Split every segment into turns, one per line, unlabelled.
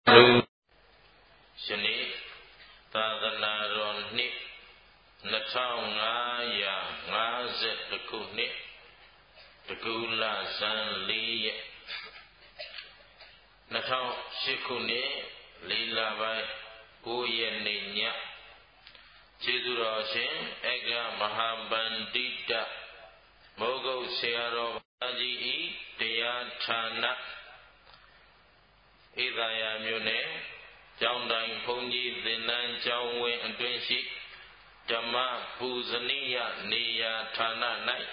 Shani Tadanaron Natang Ngazet the Kuni the Gula San Li Natang Shikuni Lila by Uyeninya Chiduroshin Ega Mahabandita Mogo Searo Aji Deyatana Idaya Mune Jondang Punji Dinan Jongwe and Twinshi Dama Puzania Nia Tana Night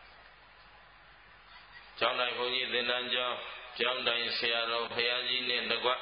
Jondang Punji Dinan Jondang Searo Hayajin in the Gua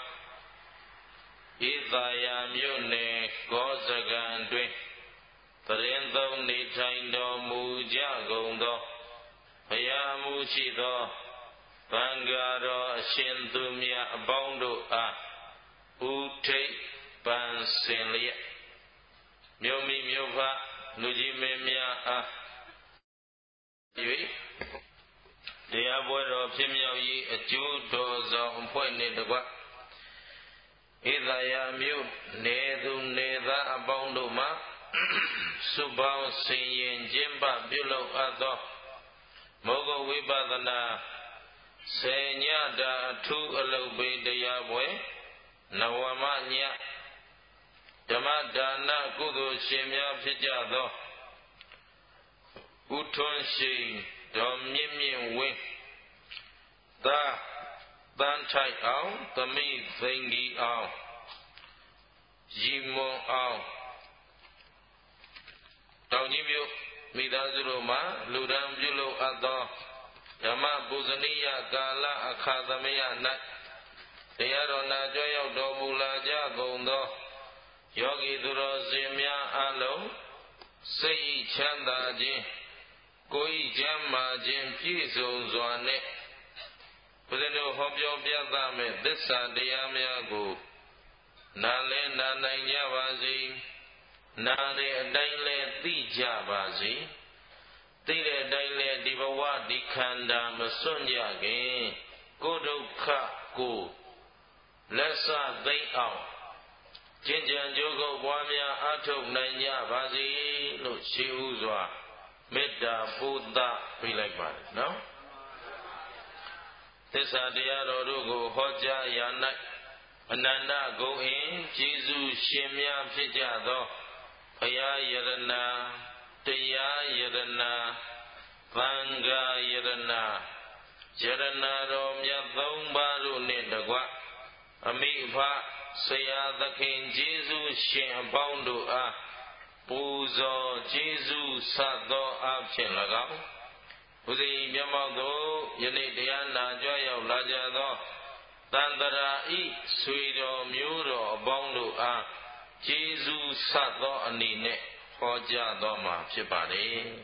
Idaya Mune Gozagan Twin Tarendo Nitaindo Muja Gondo Hayamuchido Bangaro Shindumia Bondo Ute Bansenlia Myomi Myova Nujimemia Yui Diaboro Pimyoyi a Judo Point the Gua Idaya Mute Nedu Neda Abondoma Subao Sin Jimba Bulo Ado Mogo Vibadana Senyada Tu Alobe de Yahweh Nawamanya Damadana Kudu Shemya Pijado Uton Shi Dominion Wing Da Dan Chai Ao Tami Thingi Ao Jimo Ao Taunibio Midazuroma Ludan Bulo Ado Dama Buzania Gala Akadamia Nat Deyarona Joyo Domula Jagondo Yogi Duro Zimya Alo Sei Chanda Jin Koi Jamma Jin Piso Zwane Pudeno Hobyo Piatame Dissa Deyamia Go Nale Nanaya Vazi Nale Daile Tija Vazi Tire Daile Divawa Dikanda Masunyage Kodokha Go Lessa They Out Jinjan Jogo Wamia Atok Nanya Vazi no Shiuzwa Meda Buddha be like that, no? This idea Rogo Hoja Yana Ananda go in Jesus Shimya Pijado Aya Yadana Teya Yadana Vanga Yadana Yadana Romya Dombaru Nidagwa Amiva Saya the King Jesus Shin Bondo Puzo Jesus Sado Abchin Lagao Uzi Yamado Yanidiana Joya Lajado Tandara E Sweeto Muro Bondo Jesus Sado Anine Hoja Doma Chipari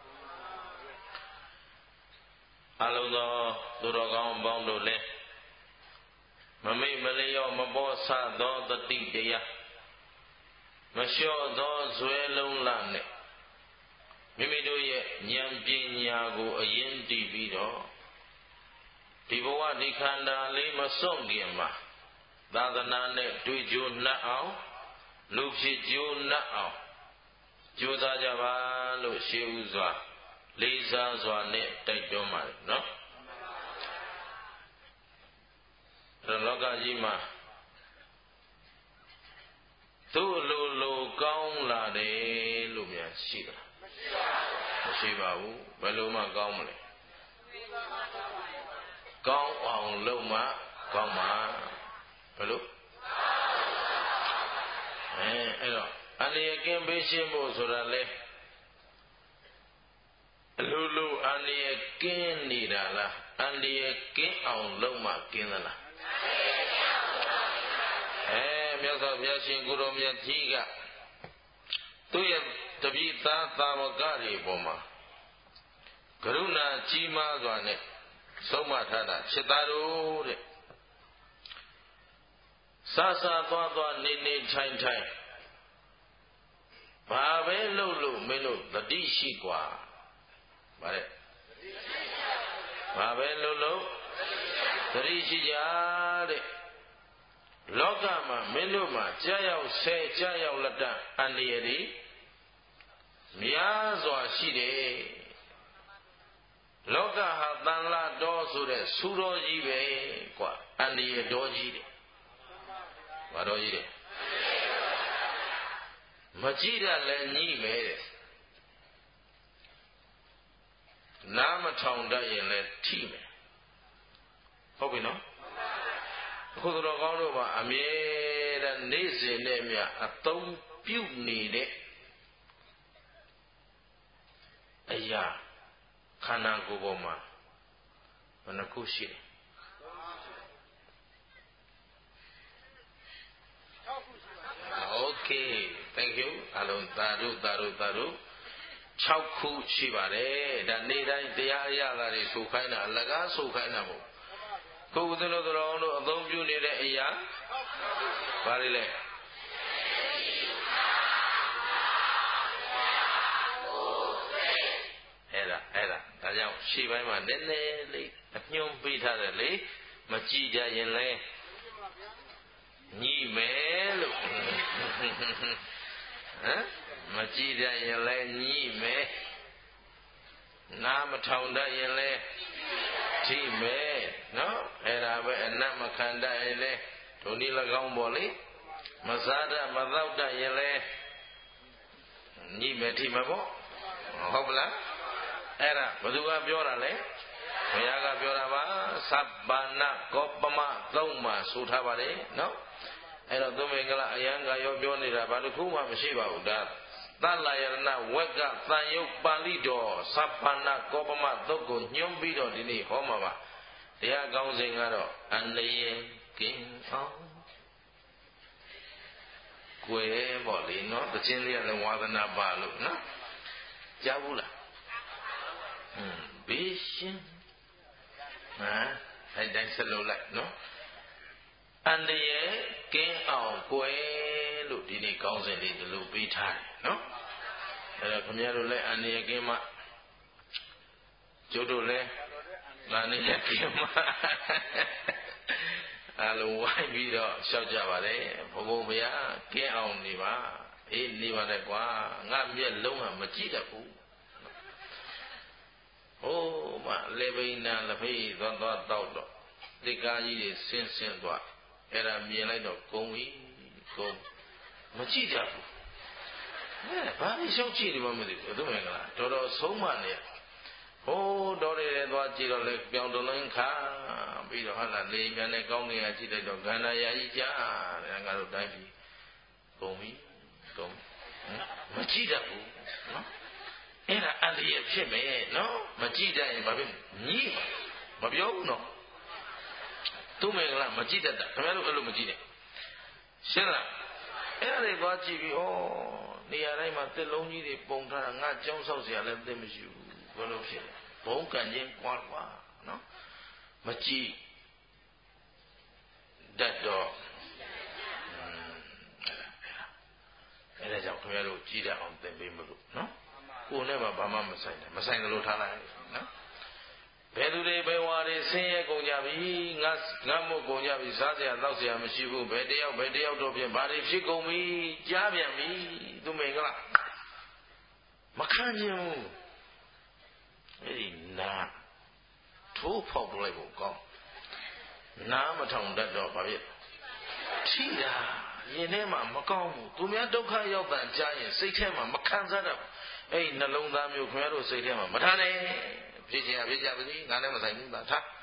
Alodo Duragam Bondo Le Mami Malayo Mabosa do the Tidia Masho do Zuelon Lane Mimidoye Nyampinya a yen divido Tiboa Dikanda Lima Songiama Dadanane Duju Nao Lupsi Ju Nao Juda Java Lu Shiuza Lisa Zwane Taidoma, no? Loga Jima Tu Lulu Gong La de Lumia Shida Shiba Baluma Gomle Gong on Luma Goma Balu Ali again Bishimbo Surale Lulu Ali again Nidala Ali again on Luma Kinala Myasa Myashin Guru Myatiga Tuya Tabita Tamagari Boma Karuna Chima Zwane Soma Tada Chitaru Sasa Tua Nini Time Time Babe Lulu Melu the Dishikwa Babe Lulu the Dishijade လောကမှာမင်းတို့မှာကြာရောက်ဆဲကြာရောက်လက်တအန္တရာယ်တွေများစွာရှိတယ်လောကဟာတန်လာတော်ဆိုတဲ့ဆူတော်ကြီးပဲကွာအန္တရာယ်တော်ကြီးတယ်ဘာတော်ကြီးတယ်မကြည့်ရလဲညှိမယ်တဲ့နားမထောင်တတ်ရင်လည်းထိမယ်ဟုတ်ပြီနော်အခုတော်ကောင်းတို့မှာအမြဲတမ်းနေ့စဉ်နဲ့မြအသုံးပြုနေတဲ့အရာခန္ဓာကိုယ်ပေါ်မှာဘယ်နှခုရှိလဲOkay thank you အလုံးသာဓု6ခုရှိပါတယ်ဒါနေ့တိုင်းတရားအရာတွေဆိုခိုင်းတာအလကားဆိုခိုင်းတာမဟုတ်ကိုယ်ဦးဇင်းတို့တော်တို့အသုံးပြုနေတဲ့အရာဘာတွေလဲအဲ့ဒါကြောင့်ရှေ့ပိုင်းမှာနည်းနည်းလေးအညွှန်းပေးထားတယ်လေမကြည့်ကြရင်လဲညှိမယ်လို့ဟမ်မကြည့်တတ်ရင်လဲညှိမယ်နားမထောင်တတ်ရင်လဲထိမယ်နော်အဲ့ဒါပဲအနတ်မခံတတ်ရင်လဲဒုနည်း၎င်းပေါ့လေမစားတတ်မသောက်တတ်ရင်လဲညှိမယ်ထိမယ်ပေါ့ဟုတ်ပလားအဲ့ဒါဘယ်သူကပြောတာလဲဘုရားကပြောတာပါသဗ္ဗနာကောပမသုံးမှာဆိုထားပါတယ်နော်အဲ့တော့သုံးမင်္ဂလာအယံကရောပြောနေတာဘာတစ်ခုမှမရှိပါဘူးဒါသလယရဏဝက်ကသံယုတ်ပါဠိတော်သဗ္ဗနာကောပမသုတ်ကိုညွှန်းပြီးတော့ဒီနေ့ဟောမှာပါတရားကောင်းစဉ်ကတော့အန္တရာယ်ကင်းအောင်ကိုယ်ပေါ့လေနော်တခြင်းလေးကလည်းဝါသနာပါလို့နော်ကြားဘူးလားဘေးရှင်အဲ့တိုင်းဆက်လို့လိုက်နော်အန္တရာယ်ကင်းအောင်ကိုယ်လို့ဒီနေ့ကောင်းစဉ်လေးဒီလိုပေးထားတယ်နော်အဲ့တော့ခင်ဗျားတို့လည်းအန္တရာယ်ကင်းမှကျိုးတို့လည်းအန္တရာယ်ကင်းမှအလုံးဝိုင်းပြီးတော့ရှောက်ကြပါလေဘုံဘုံဘုရားကင်းအောင်နေပါအေးနေပါနဲ့ကွာငါမျက်လုံးကမကြည့်တတ်ဘူးဟိုးမလေဘိနာလဖိသွားတော့တိကားကြီးတွေဆင်းသွားအဲ့ဒါမြင်လိုက်တော့ဂုံပြီဂုံမကြည့်ကြဘူးဘာလို့ရှောက်ကြည့်တယ်မသိဘူးသူမင်္ဂလာတော်ဆုံးမနေဟိုးတော်ရဲသွားကြည့်တော့လေပြောင်းတလင်းခါပြီးတော့ဟာလာလေမြန်နဲ့ကောင်းနေရကြည့်လိုက်တော့ဂန္ဓာယာကြီးကြားတယ်ငါတို့တိုင်းပြီဂုံပြီဂုံမကြည့်တတ်ဘူးနော်အဲ့ဒါအန္တရာယ်ဖြစ်မယ်နော်မကြည့်တတ်ရင်ဘာဖြစ်ညှိမပြောဘူးနော်သူမင်္ဂလာမကြည့်တတ်တာခင်ဗျားတို့အဲ့လိုမကြည့်နဲ့ရှင်းလားအဲ့ဒါတွေသွားကြည့်ပြီးဩနေရာတိုင်းမှာတစ်လုံးကြီးတွေပုံထားတာငါကြောင်းဆောက်เสียလည်းသိမရှိဘူးဘယ်လိုဖြစ်လဲဘုံကံချင်းကွာနော်မကြည့်တတ်တော့အဲ့ဒါကြောင့်ခင်ဗျားတို့ကြည့်တတ်အောင်သင်ပေးမလို့နော်ကိုယ်နဲ့မှဘာမှမဆိုင်တယ်မဆိုင်တယ်လို့ထားလိုက်နော်ဘယ်သူတွေဘယ်ဝါတွေဆင်းရဲကုန်ကြပြီငါမို့ကုန်ကြပြီစားเสียတောက်เสียမရှိဘူးဘယ်တယောက်တော့ဖြစ်ဘာတွေဖြစ်ကုန်ပြီကြားပြန်ပြီသူမင်္ဂလာမခံချင်ဘူးအဲ့ဒီနာထိုးဖောက်လိုက်ဖို့ကောင်းနားမထောင်တတ်တော့ဘာဖြစ်ထိတာရင်ထဲမှာမကောင်းဘူးသူများဒုက္ခရောက်တာကြားရင်စိတ်ထဲမှာမခံစားတတ်ဘူးအဲ့ဒီနှလုံးသားမျိုးခင်ဗျားတို့စိတ်ထဲမှာမထားနဲ့ဖြစ်ချင်ဖြစ်ကြပါစေငါလည်းမဆိုင်ဘူးသားထား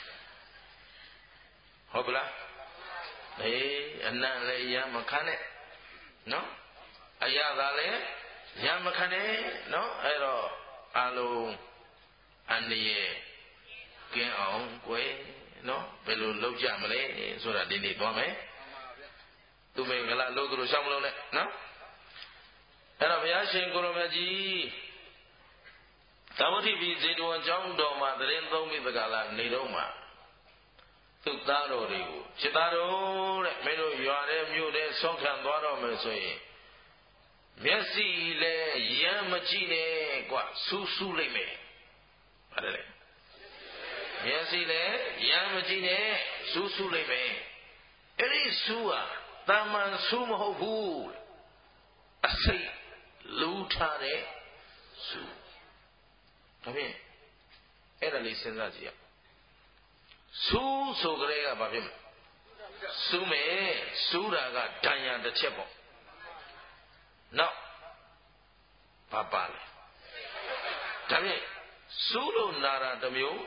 ဟုတ်ကလားအေးအနံ့လည်းရမခံနဲ့နော်အရသာလည်းရမခံနဲ့နော်အဲ့တော့အလုံးအန္တရာယ်ကင်းအောင်ကွယ်နော်ဘယ်လိုလုပ်ကြမလဲဆိုတာဒီနေ့သွားမယ်သူမင်္ဂလာလို့သူတို့ရှောင်းမလို့နဲ့နော်အဲ့တော့ဘုရားရှင်ကိုရမကြီးသာဝတိပိဇေတဝန်ကျောင်းတော်မှာသတင်းသုံးပြီးတကလာနေတော့မှာသူ့သားတော်တွေကိုจิตသားတော်တဲ့မင်းတို့ရွာတဲ့မြို့တဲ့ဆုံးခံသွားတော့မယ်ဆိုရင်မျက်စိလည်းရမ်းမကြည့်နဲ့ကွဆူးဆူးလိုက်မယ်ဟုတ်တယ်မျက်စိလည်းရမ်းမကြည့်နဲ့ဆူးဆူးလိုက်မယ်အဲ့ဒီဆူဟာတာမန်ဆူမဟုတ်ဘူးအစိတ်လူထားတဲ့ဆူဒါဖြင့်အဲ့ဒါလေးစဉ်းစားကြည့်ရဆူဆိုကြတဲ့ကဘာဖြစ်မလဲဆူမယ်ဆူတာကဒဏ်ရာတစ်ချက်ပေါ့နောက်ဘာပါလဲဒါဖြင့်ဆူလို့နာတာတစ်မျိုး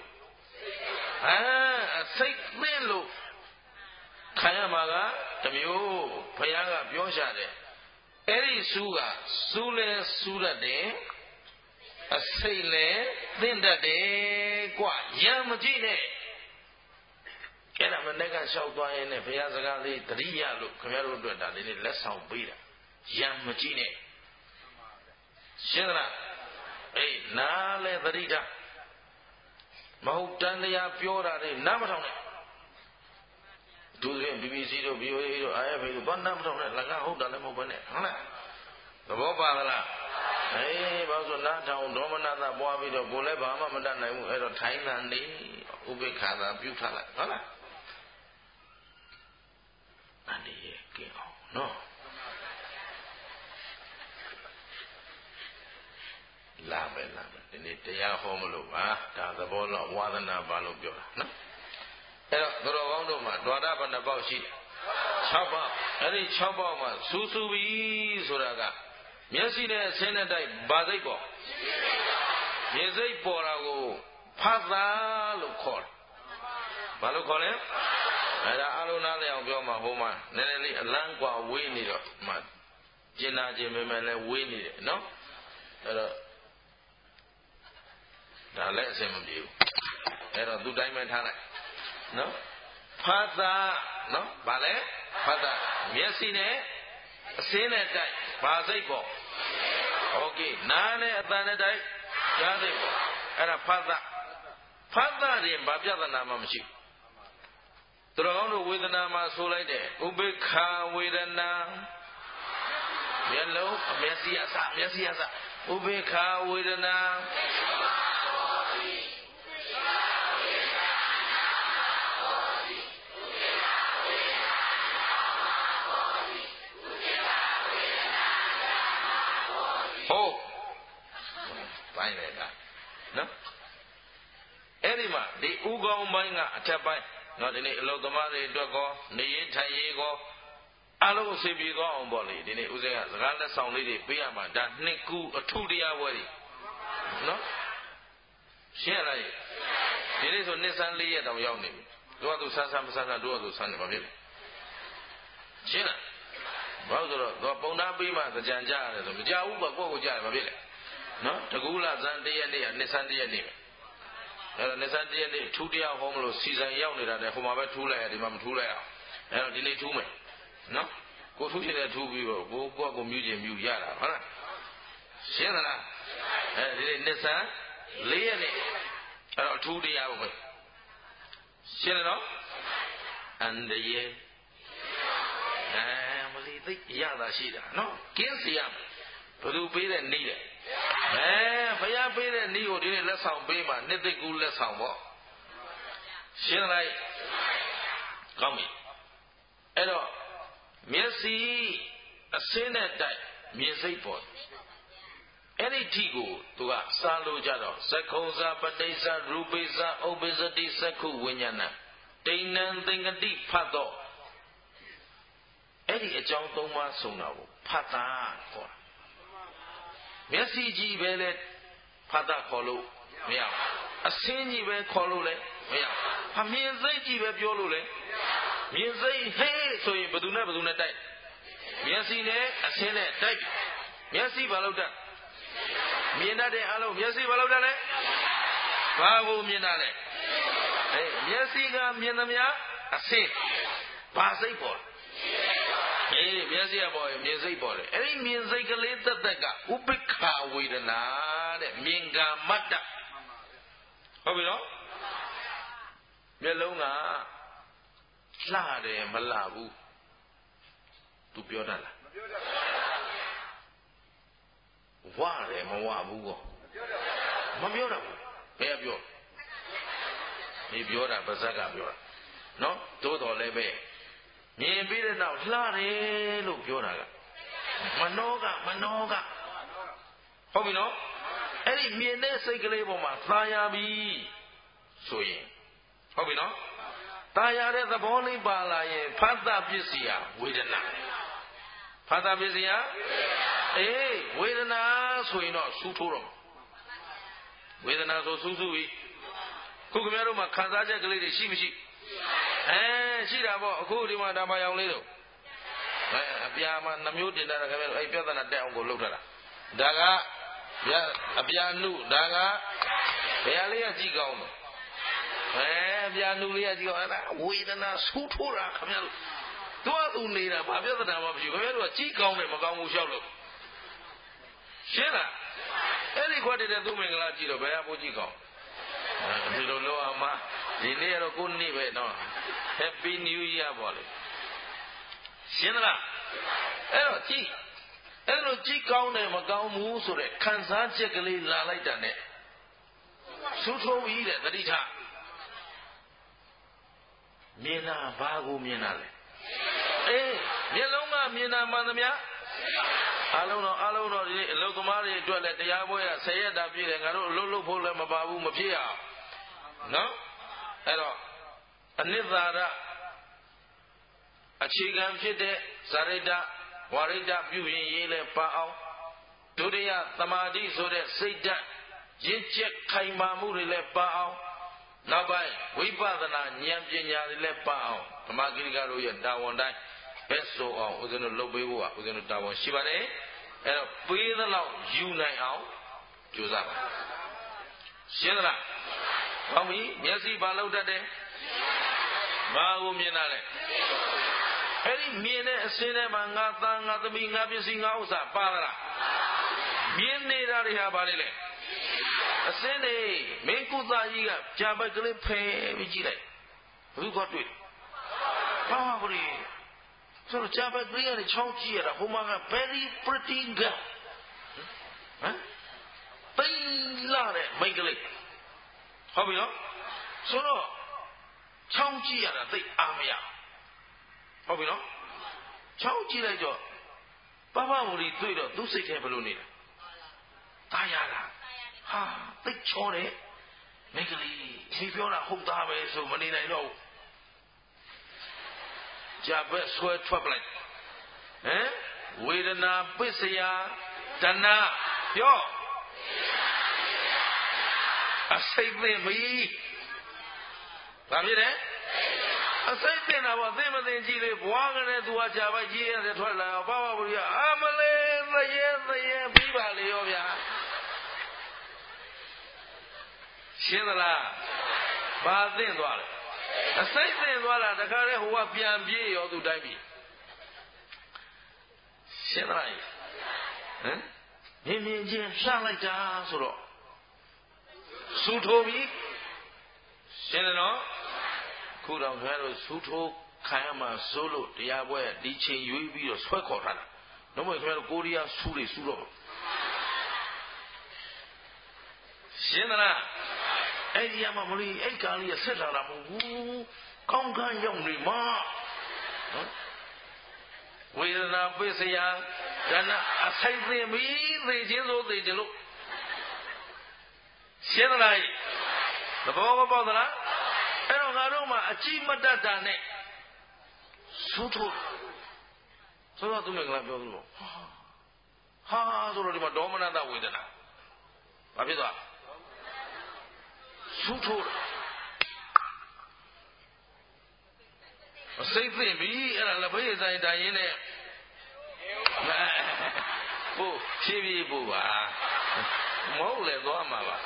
အစိတ်သင့်လို့ခံရမှာကတစ်မျိုးဘုရားကပြောရှာတယ်အဲ့ဒီဆူကဆူလဲဆူတတ်တယ်အစိတ်လဲသင့်တတ်တယ်กว่าရံမကြည့်နဲ့အဲ့ဒါမနေ့ကလျှောက်သွားရင်လည်းဘုရားစကားလေးတရိယာလို့ခင်ဗျားတို့အတွက်ဒါလေးလက်ဆောင်ပေးတာရံမကြည့်နဲ့ရှင်းသလားအေးနားလဲသတိထားမဟုတ်တန်တရားပြောတာတွေနားမထောင်နဲ့သူတွေ BBC တို့ VOA တို့ IFA တို့ဘာနားမထောင်နဲ့လကဟုတ်တာလည်းမဟုတ်ဘဲနဲ့ဟုတ်လားသဘောပါလားအေးဘာလို့နားထောင်ဒေါမနတာပွားပြီးတော့ကိုယ်လည်းဘာမှမတတ်နိုင်ဘူးအဲ့တော့ထိုင်းတန်နေဥပိ္ပခာသာပြုထားလိုက်ဟုတ်လားအန္တရာယ်ကင်းအောင်နော်လာမယ်ဒီနေ့တရားဟောမလို့ပါဒါသဘောလောက်ဝါဒနာပါလို့ပြောတာနော်အဲ့တော့သူတော်ကောင်းတို့မှာဒွါရဘဏ္ဍပေါက်ရှိတယ်6ပေါက်အဲ့ဒီ6ပေါက်မှာစူးစူပြီဆိုတာကမျက်စိနဲ့အဆင်းနဲ့တိုက်ဗာစိတ်ပေါ်မျက်စိတ်ပေါ်တာကိုဖတ်တာလို့ခေါ်တယ်ဘာလို့ခေါ်လဲအဲ့ဒါအလုံးနားလည်အောင်ပြောမှာဟိုမှာနည်းနည်းလေးအလန်းกว่าဝေးနေတော့မှကျင်နာခြင်းပဲလဲဝေးနေတယ်နော်အဲ့တော့ဒါလည်းအဆင်မပြေဘူးအဲ့တော့သူ့တိုင်းပဲထားလိုက်နော်ဖတ်တာနော်ဗာလဲဖတ်တာမျက်စိနဲ့အစင်းနဲ့တိုက်ဘာစိတ်ပေါ့โอเคနားနဲ့အသံနဲ့တိုက်ကြားစိတ်ပေါ့အဲ့ဒါဖတ်တာရင်ဘာပြဿနာမှမရှိဘူးသူတော်ကောင်းတို့ဝေဒနာမှာဆိုလိုက်တယ်ဥပိ္ပခာဝေဒနာမျက်လုံးမျက်စိအစဥပိ္ပခာဝေဒနာဟုတ်ပိုင်းလိုက်တာနော်အဲ့ဒီမှာဒီဥကောင်းပိုင်းကအထက်ပိုင်းနော်ဒီနေ့အလုသမားတွေအတွက်ကောနေရထိုင်ရေးကောအလုံးအစီပြေကောအောင်ပေါ့လေဒီနေ့ဦးဇင်းကစကားလက်ဆောင်လေးတွေပေးရမှာဒါနှစ်ခုအထုတရားဝဲတွေနော်ရှင်းလိုက်ဒီနေ့ဆိုနှစ်ဆန်း၄ရက်တောင်ရောက်နေပြီတို့ကသူဆန်းမဆန်းတို့ကသူဆန်းနေပါပြီရှင်းလားဘာလို့ဆိုတော့ပုံသားပေးမှကြံကြရတယ်ဆိုမကြဘူးပေါ့ကိုယ့်ကိုကြားတယ်မဖြစ်လေနော်တကူလာဇန်တရက်နေ့ကနှစ်ဆန်းတရက်နေ့ပဲအဲ့တော့နှစ်ဆန်းတရက်နေ့ထူးတရားဟောမလို့စီစဉ်ရောက်နေတာတဲ့ဟိုမှာပဲထူးလိုက်ရဒီမှာမထူးလိုက်အောင်အဲ့တော့ဒီနေ့ထူးမယ်နော်ကိုထူးချင်တဲ့ထူးပြီးတော့ကိုမြူးချင်မြူးရတာဟုတ်လားရှင်းသလားအဲဒီနေ့နှစ်ဆန်း၄ရက်နေ့အဲ့တော့ထူးတရားပဲရှင်းတယ်နော်အန္တရာယ်မလီသိရတာရှိတာနော်ကင်းစီရဘယ်သူပေးတဲ့နည်းလဲဘုရားပေးတဲ့နည်းကိုဒီနေ့လက်ဆောင်ပေးမှနှစ်သိကူလက်ဆောင်ပေါ့ရှင်းလိုက်ကောင်းပြီအဲ့တော့မျက်စိအစင်းနဲ့တိုက်မြင်စိတ်ပေါ်အဲ့ဒီထိကိုသူကစားလို့ကြတော့သက္ခုံစာပဋိစ္စရူပိစ္စဥပ္ပစ္စတိသက္ခုဝိညာဏတိဏံသင်္ကတိဖတ်တော့အဲ့ဒီအကြောင်း၃ပါးဆုံးတာကိုဖတ်တာခေါ်မျက်စိကြည့်ပဲလေဖတ်တာခေါ်လို့မရဘူးအစင်းကြီးပဲခေါ်လို့လည်းမရဘူးမြင်စိတ်ကြီးပဲပြောလို့လည်းမြင်စိတ်ဟေးဆိုရင်ဘယ်သူနဲ့တိုက်မျက်စိနဲ့အစင်းနဲ့တိုက်မျက်စိဘာလို့တတ်မြင်တတ်တဲ့အလုံးမျက်စိဘာလို့တတ်လဲဘာကိုမြင်တာလဲမျက်စိကမြင်သမျှအစင်းဘာစိတ်ပေါ်မျက်စိကပေါ်ရင်မြင်စိတ်ပေါ်တယ်အဲ့ဒီမြင်စိတ်ကလေးသက်သက်ကဥပိ္ပခာဝေဒနာတဲ့မြင်ကမတ္တဟုတ်ပြီနော်မျက်လုံးကလှတယ်မလှဘူးသူပြောတတ်လားမပြောတတ်ဘူးဝတယ်မဝဘူးကောမပြောတတ်ဘူးဘယ်ကပြောဒီပြောတာပါဇက်ကပြောတာနော်သို့တော်လည်းပဲမြင်ပြီးတဲ့နောက်လှတယ်လို့ပြောတာကမနောကဟုတ်ပြီနော်အဲ့ဒီမြင်တဲ့စိတ်ကလေးပေါ်မှာသာယာပြီဆိုရင်ဟုတ်ပြီနော်သာယာတဲ့သဘောလေးပါလာရင်ဖတ်တာပစ္စည်းဟာဝေဒနာဖတ်တာပစ္စည်းဟာဝေဒနာဆိုရင်တော့ဆူထိုးတော့ဝေဒနာဆိုဆူပြီခုခင်ဗျားတို့မှာခံစားချက်ကလေးတွေရှိမရှိရှိတာပေါ့အခုဒီမှာဒါမှရောင်လေးတို့အပြာမှာနှမျိုးတင်တာခင်ဗျားတို့အဲ့ပြဿနာတက်အောင်ကိုလှုပ်ထားတာဒါကအပြာနုဒါကဘယ်လေးကကြည့်ကောင်းတယ်အပြာနုလေးကကြည့်ကောင်းအဲ့ဒါဝေဒနာဆူထိုးတာခင်ဗျားတို့သူနေတာဘာပြဿနာမှမရှိဘူးခင်ဗျားတို့ကကြည့်ကောင်းတယ်မကောင်းဘူးလျှောက်လို့ရှင်းလားအဲ့ဒီခွက်တဲ့သူမင်္ဂလာကြည့်တော့ဘယ်ဟာပို့ကြည့်ကောင်းဒီလိုလို့အမဒီနေ့ကတော့ကိုနေ့ပဲနော် Happy New Year ပေါ့လေရှင်းလားအဲ့တော့ကြည့်အဲ့လိုကြည့်ကောင်းတယ်မကောင်းဘူးဆိုတဲ့ခံစားချက်ကလေးလာလိုက်တာနဲ့ဆူထိုးပြီးတဲ့တတိထမြင်တာဘာကိုမြင်တာလဲမျက်လုံးကမြင်တာမှန်သမျှအားလုံးတော့ဒီအလုသမားတွေအတွက်လည်းတရားပွဲက10ရက်တာပြည့်တယ်ငါတို့အလုပ်လုပ်ဖို့လည်းမပါဘူးမဖြစ်အောင်နော်အဲ့တော့အနိစ္စရအခြေခံဖြစ်တဲ့ဇာရိတဝါရိတပြုရင်ရေးလဲပါအောင်ဒုတိယသမာဓိဆိုတဲ့စိတ်ဓာတ်ရင့်ကျက်ခိုင်မာမှုတွေလည်းပါအောင်နောက်ပိုင်းဝိပဿနာဉာဏ်ပညာတွေလည်းပါအောင်ဓမ္မဂိရိကတို့ရဲ့တာဝန်တိုင်းဘက်ဆိုအောင်ဦးဇင်းတို့လုပ်ပေးဖို့ကဦးဇင်းတို့တာဝန်ရှိပါတယ်အဲ့တော့ပေးသလောက်ယူနိုင်အောင်ကြိုးစားပါရှင်းသလားဟုတ်ပြီမျက်စိဘာလို့တတ်တယ်ဘာကိုမြင်တာလဲအဲ့ဒီမြင်တဲ့အစင်းထဲမှာငါသားငါသမီးငါပစ္စည်းငါဥစ္စာပါလားမြင်နေတာတွေဟာဘာလဲလဲအစင်းတွေမင်းကုသကြီးကကြာပိုက်ကလေးဖယ်ပြီးကြည့်လိုက်ဘူးကတွေ့ဘာဘရီဆိုတော့ကြာပိုက်ကလေးကနေချောင်းကြည့်ရတာဟိုမှာက very pretty girl ပိလာတဲ့မိန်းကလေးဟုတ်ပြီနော်ဆိုတော့ချောင်းကြည့်ရတာသိအားမရဟုတ်ပြီနော်ချောင်းကြည့်လိုက်တော့ပပမူလီတွေ့တော့သူ့စိတ်ထဲဘယ်လိုနေလဲတာယာတာဟာသိချောတယ်မိန်းကလေးဒီပြောတာဟုတ်သားပဲဆိုမနေနိုင်တော့ဘူးကြာဘက်ဆွဲထွက်ပလိုက်ဝေဒနာပစ္စယတဏပြောအစိတ်သိပြီဘာဖြစ်လဲအစိတ်သိတာပေါ့သိမသိကြည့်လေဘွားကလေးသူကကြာပိုက်ရေးရတယ်ထွက်လာဘာဘာဘူးရအမလေးသရဲပြီးပါလေရောဗျာရှင်းသလားဘာသိသွားလဲအစိတ်သိသွားတာတခါတည်းဟိုကပြန်ပြေးရောသူတိုင်းပြီရှင်းသလားမြင်ချင်းလှလိုက်တာဆိုတော့ဆူထိုးပြီရှင်းတယ်နော်ခုတော့ခင်ဗျားတို့ဆူထိုးခံရမှာစိုးလို့တရားပွဲဒီချိန်ရွေးပြီးတော့ဆွဲခေါ်ထားတာတော့မဟုတ်ခင်ဗျားတို့ကိုရီးယားဆူတွေဆူတော့ရှင်းသလားအဲ့ဒီမှာမလို့အဲ့ကားလေးကဆက်လာတာမဟုတ်ဘူးကောင်းကန်းရောက်နေမှာနော်ဝေဒနာပစ္စယဒါနအဆိုင်သိပြီသိချင်းစိုးသိတယ်လို့ရှင်းသလားသဘောမပေါက်သလားအဲ့တော့ငါတို့မှာအကြည့်မတတ်တာနဲ့ဆူထိုးဆိုတော့သူမင်္ဂလာပြောလို့ဟာဆိုတော့ဒီမှာဒေါမနတဝေဒနာဘာဖြစ်သွားဆူထိုးအစိတ်သိပြီအဲ့ဒါလက်ဖေးဆိုင်တိုင်ရင်းနဲ့ဟိုဖြည်းဖြည်းပို့ပါမဟုတ်လေသွားမှာပါ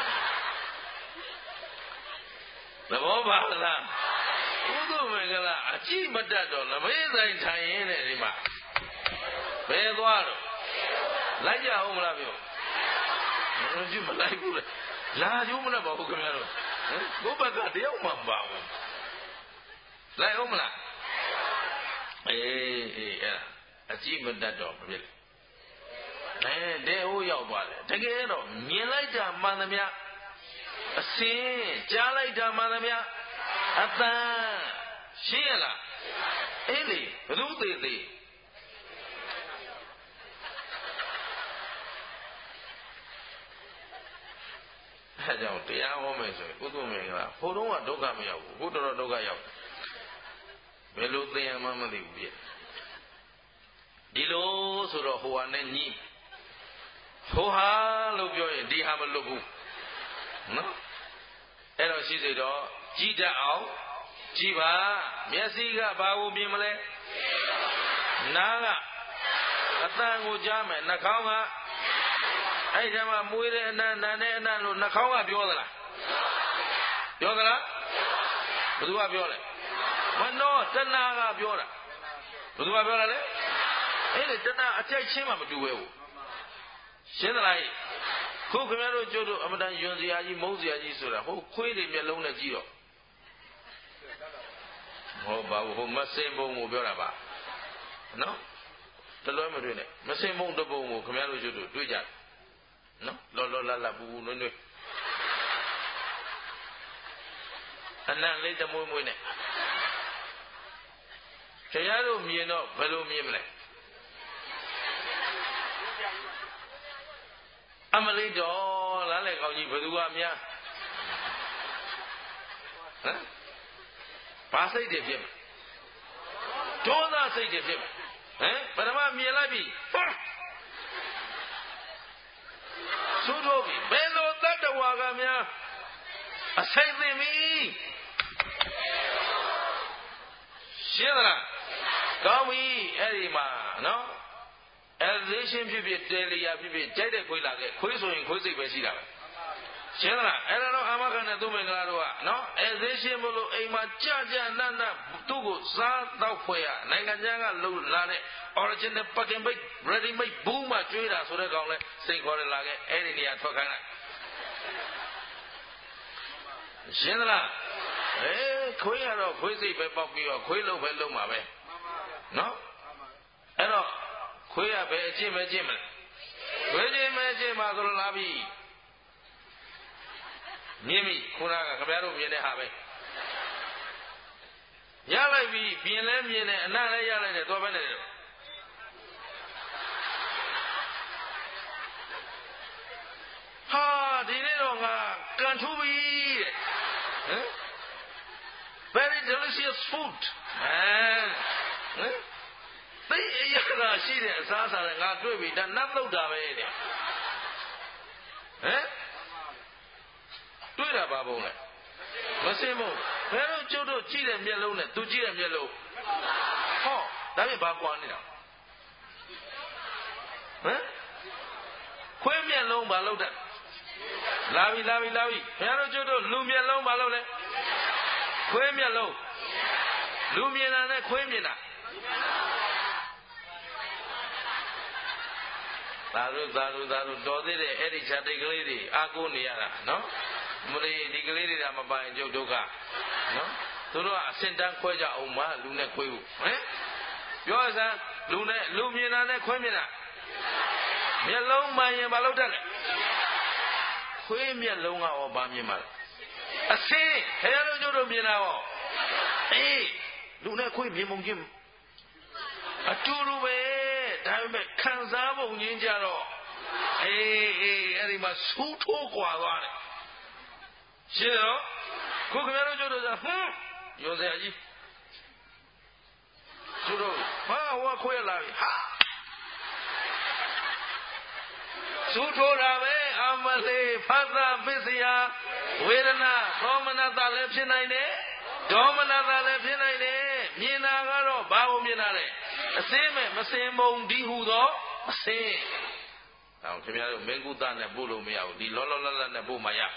သဘောပါလားဥဒုမင်္ဂလာအကြည့်မတတ်တော့လက်ဖေးဆိုင်ထိုင်ရင်းနဲ့ဒီမှာဘယ်သွားတော့လိုက်ကြအောင်မလားပြောမကြည့်မလိုက်ဘူးလေလာကြုံမလားပါဘူးခင်ဗျားတို့ကိုယ့်ဘက်ကတယောက်မှမပါဘူးလိုက်အောင်မလားအေးအဲ့အကြည့်မတတ်တော့မဖြစ်တဲ့ဟိုရောက်သွားတယ်တကယ်တော့မြင်လိုက်တာမှန်သမျှအစင်းကြားလိုက်တာမှန်သမျှအတန်ရှင်းရလားအေးလေဘယ်သူသေးသေးအဲကြောင့်တရားဟောမယ်ဆိုရင်ဥဒ္ဓမင်္ဂလာဟိုတုန်းကဒုက္ခမရောက်ဘူးအခုတော်ဒုက္ခရောက်ဘယ်လိုသိရမှမသိဘူးပြည့်ဒီလိုဆိုတော့ဟိုဟာနဲ့ညှိဟိုဟာလို့ပြောရင်ဒီဟာမလွတ်ဘူးနော်အဲ့တော့ရှိစေတော့ကြည်တတ်အောင်ကြည်ပါမျက်စိကဘာကိုမြင်မလဲနားကအသံကိုကြားမယ်နှာခေါင်းကအဲ့ဒီမှာမွေးတဲ့အနံ့နာတဲ့အနံ့လို့နှာခေါင်းကပြောသလားပြောသလားဘယ်သူကပြောလဲမနောတဏှာကပြောတာဘယ်သူကပြောတာလဲအဲ့ဒီတဏှာအကြိုက်ချင်းမှမတူပဲဘူးရှင်းသလားခုခင်ဗျားတို့ကျုပ်တို့အမတန်ယွန်စရာကြီးမုန်းစရာကြီးဆိုတာဟိုခွေးတွေမျက်လုံးနဲ့ကြည့်တော့ဟောဘာဟိုမစင်ဘုံကိုပြောတာပါနော်တလွဲမတွေ့နဲ့မစင်ဘုံတပုံကိုခင်ဗျားတို့ကျုပ်တို့တွေ့ကြနော်လောလောလတ်လတ်ပူပူနွေ့နွေ့အနံ့လေးတမွေးမွေးနဲ့တရားတို့မြင်တော့ဘယ်လိုမြင်မလဲအမလေးတော်လားလေကောင်းကြီးဘယ်သူကများဟမ်ဘာစိတ်တွေဖြစ်မလဲဒေါသစိတ်တွေဖြစ်မလဲဟမ်ပထမမြင်လိုက်ပြီသို့တော့ဘယ်လိုတတ္တဝါကများအဆိုင်သိပြီရှင်းလားကောင်းပြီအဲ့ဒီမှာနော်Elevation ဖြစ်ဖြစ်တယ်လျာဖြစ်ဖြစ်ကြိုက်တဲ့ခွေးလာခဲ့ခွေးဆိုရင်ခွေးစိတ်ပဲရှိတာပဲရှင်းလားအဲ့ဒါတော့အာမခံနဲ့သူ့မင်္ဂလာတို့ကနော် Elevation ဘလို့အိမ်မှာကြနတ်သူ့ကိုစားတော့ဖွယ်ရနိုင်ငံခြားကလှုပ်လာတဲ့ original packing bait ready made ဘူးမှကျွေးတာဆိုတဲ့ကောင်လဲစိတ်ခေါ်ရလာခဲ့အဲ့ဒီနေရာထွက်ခိုင်းလိုက်ရှင်းလားခွေးကတော့ခွေးစိတ်ပဲပေါက်ပြီးတော့ခွေးလုံးပဲလုံးမှာပဲနော်အဲ့တော့ခွေးရပဲအကျင့်ပဲကျင့်မလဲခွေးချင်းပဲကျင့်ပါဆိုလို့လာပြီမြင်ပြီခုနကခင်ဗျားတို့မြင်တဲ့ဟာပဲရလိုက်ပြီပြင်လဲမြင်တယ်အနံ့လဲရလိုက်တယ်တော့ပဲနေတယ်ဟာဒီနေ့တော့ငါကန်ထူးပြီတဲ့ဟမ် very delicious food ဟမ်သိအရသာရှိတဲ့အစားအစာတွေငါတွေ့ပြီဒါနတ်လုတ်တာပဲတဲ့ဟမ်တွေ့တာပါဘုံလဲမစင်ဘူးဘယ်တော့ကျုပ်တို့ကြည့်တဲ့မျက်လုံးနဲ့သူကြည့်တဲ့မျက်လုံးဟောဒါပြင်ဘာကွာနေတာဟမ်ခွေးမျက်လုံးဘာလုတ်တယ်လာပြီဘယ်တော့ကျုပ်တို့လူမျက်လုံးဘာလုတ်လဲခွေးမျက်လုံးလူမြင်တာနဲ့ခွေးမြင်တာသာဓုတော်သေးတယ်အဲ့ဒီခြာတိတ်ကလေးတွေအာကိုနေရတာနော်မလေးဒီကလေးတွေကမပိုင်ကျုပ်ဒုက္ခနော်သူတို့ကအစင်တန်းခွဲကြအောင်မလူနဲ့ခွေးဘူးဟမ်ပြောစမ်းလူမြင်တာနဲ့ခွေးမြင်တာမျက်လုံးမှန်ရင်ဘာလုပ်တတ်လဲခွေးမျက်လုံးကရောဘာမြင်မှာလဲအစင်းခဲရလို့ကျုပ်တို့မြင်တာရောအေးလူနဲ့ခွေးမြင်ပုံချင်းအတူတူပဲဒါပေမဲ့ခံစားပုံချင်းကြတော့အေးအဲ့ဒီမှာစူးထိုးကွာသွားတယ်ရှင်းတော့ခုခင်ဗျားတို့ကျုပ်တို့ကရောစရာကြီးကျုပ်တို့ဟာဟိုခွေးလာပြီဟာစူးထိုးတာပဲအမလေးဖသပစ္စယဝေဒနာသောမနတလည်းဖြစ်နိုင်တယ်ဒေါမနတလည်းဖြစ်နိုင်တယ်မြင်တာကတော့ဘာကိုမြင်တာလဲအစင်းမဲ့မစင်မုံဒီဟုသောအစင်းအောင်ခင်ဗျားတို့မင်းကုသနဲ့ပို့လို့မရဘူးဒီလောလောလတ်လတ်နဲ့ပို့မှရ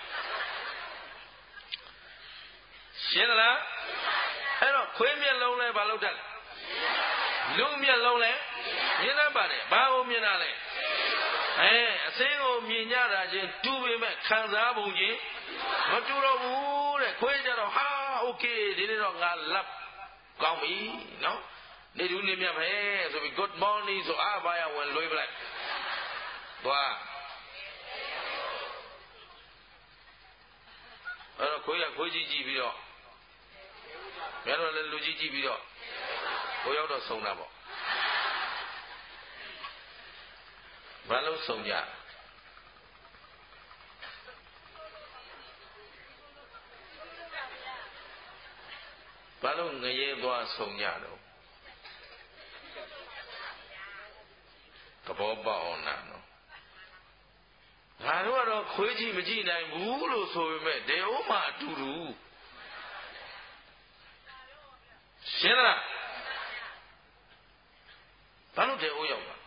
ရှင်းလားအဲ့တော့ခွေးမျက်လုံးလဲဘာလို့တတ်လဲလူမျက်လုံးလဲမြင်တတ်ပါတယ်ဘာကိုမြင်တာလဲအစင်းကိုမြင်ကြတာချင်းတူပေမဲ့ခံစားပုံချင်းမတူတော့ဘူးတဲ့ခွေးကြတော့ဟာโอเคဒီနေ့တော့ငါလပ်ကောင်းပြီနော်နေတူးနေမြတ်ပဲဆိုပြီး good morning ဆိုအားပါရဝင်လွှဲပလိုက်သွားအဲ့တော့ခွေးကခွေးကြီးကြည့်ပြီးတော့ဘယ်တော့လဲလူကြီးကြည့်ပြီးတော့ကိုရောက်တော့ဆုံးတာပေါ့ဘာလို့ဆုံးကြဘာလို့ငရဲသွားဆုံးကြတော့သဘောပေါက်အောင်လားနော်ငါတို့ကတော့ခွေးကြည့်မကြည့်နိုင်ဘူးလို့ဆိုပေမဲ့တေအိုးမှအတူတူရှင်းလားဘာလို့တေအိုးရောက်တာ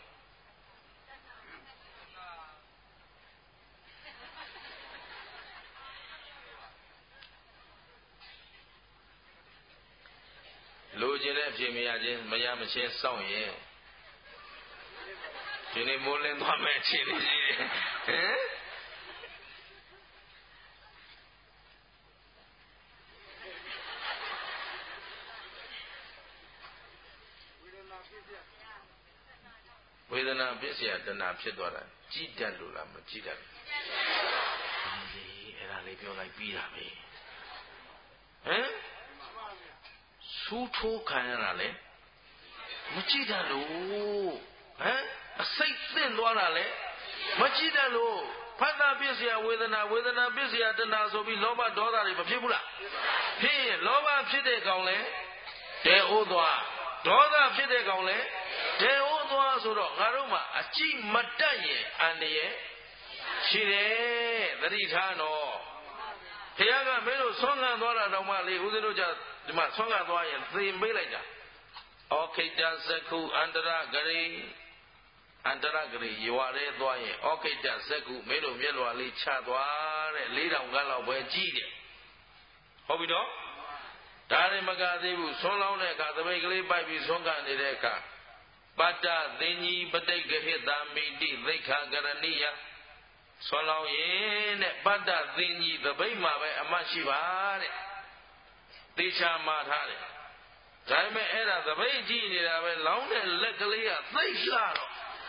လိုချင်တဲ့အဖြစ်မရချင်းမရမချင်းစောင့်ရင်ဒီနေ့မိုးလင်းသွားမယ်အချိန်လေးရှိတယ်ဟမ်ဝေဒနာပစ္စယတဏှာဖြစ်သွားတာကြည်တတ်လို့လားမကြည်တတ်ဘူးအဲ့ဒါလေးပြောလိုက်ပြီးတာပဲဟမ်စူးထိုးခံရတာလေမကြည်တတ်လို့ဟမ်အစိတ်သင့်သွားတာလေမကြည့်တတ်လို့ဖတ်တာပစ္စယဝေဒနာဝေဒနာပစ္စယတဏှာဆိုပြီးလောဘဒေါသတွေမဖြစ်ဘူးလားဖြစ်ရင်လောဘဖြစ်တဲ့ကောင်လေတဲအိုးသွားဒေါသဖြစ်တဲ့ကောင်လေတဲအိုးသွားဆိုတော့ငါတို့မှာအကြည့်မတတ်ရင်အန္တရာယ်ရှိတယ်သတိထားတော့ဘုရားကမင်းတို့ဆွမ်းခံသွားတာတော့မှလေဦးဇင်းတို့ကြဒီမှာဆွမ်းခံသွားရင်သေပေးလိုက်တာဩခိတသက္ခုအန္တရဂရိအန္တရဂရိရွာရဲသွားရင်ဩခိတဇက်ကုမင်းတို့မျက်လွှာလေးချသွားတဲ့4000ခန်းလောက်ပဲကြီးတယ်ဟုတ်ပြီနော်ဒါရင်မကသေးဘူးဆွန်းလောင်းတဲ့အခါသပိတ်ကလေးပိုက်ပြီးဆွန်းကနေတဲ့အခါပတ္တသင်္ကြီးပဋိက္ခဟိတမိတိသိက္ခာကရဏိယဆွန်းလောင်းရင်တဲ့ပတ္တသင်္ကြီးသပိတ်မှာပဲအမှတ်ရှိပါတဲ့သေချာမှားထားတယ်ဒါပေမဲ့အဲ့ဒါသပိတ်ကြည့်နေတာပဲလောင်းတဲ့လက်ကလေးကသိလှတော့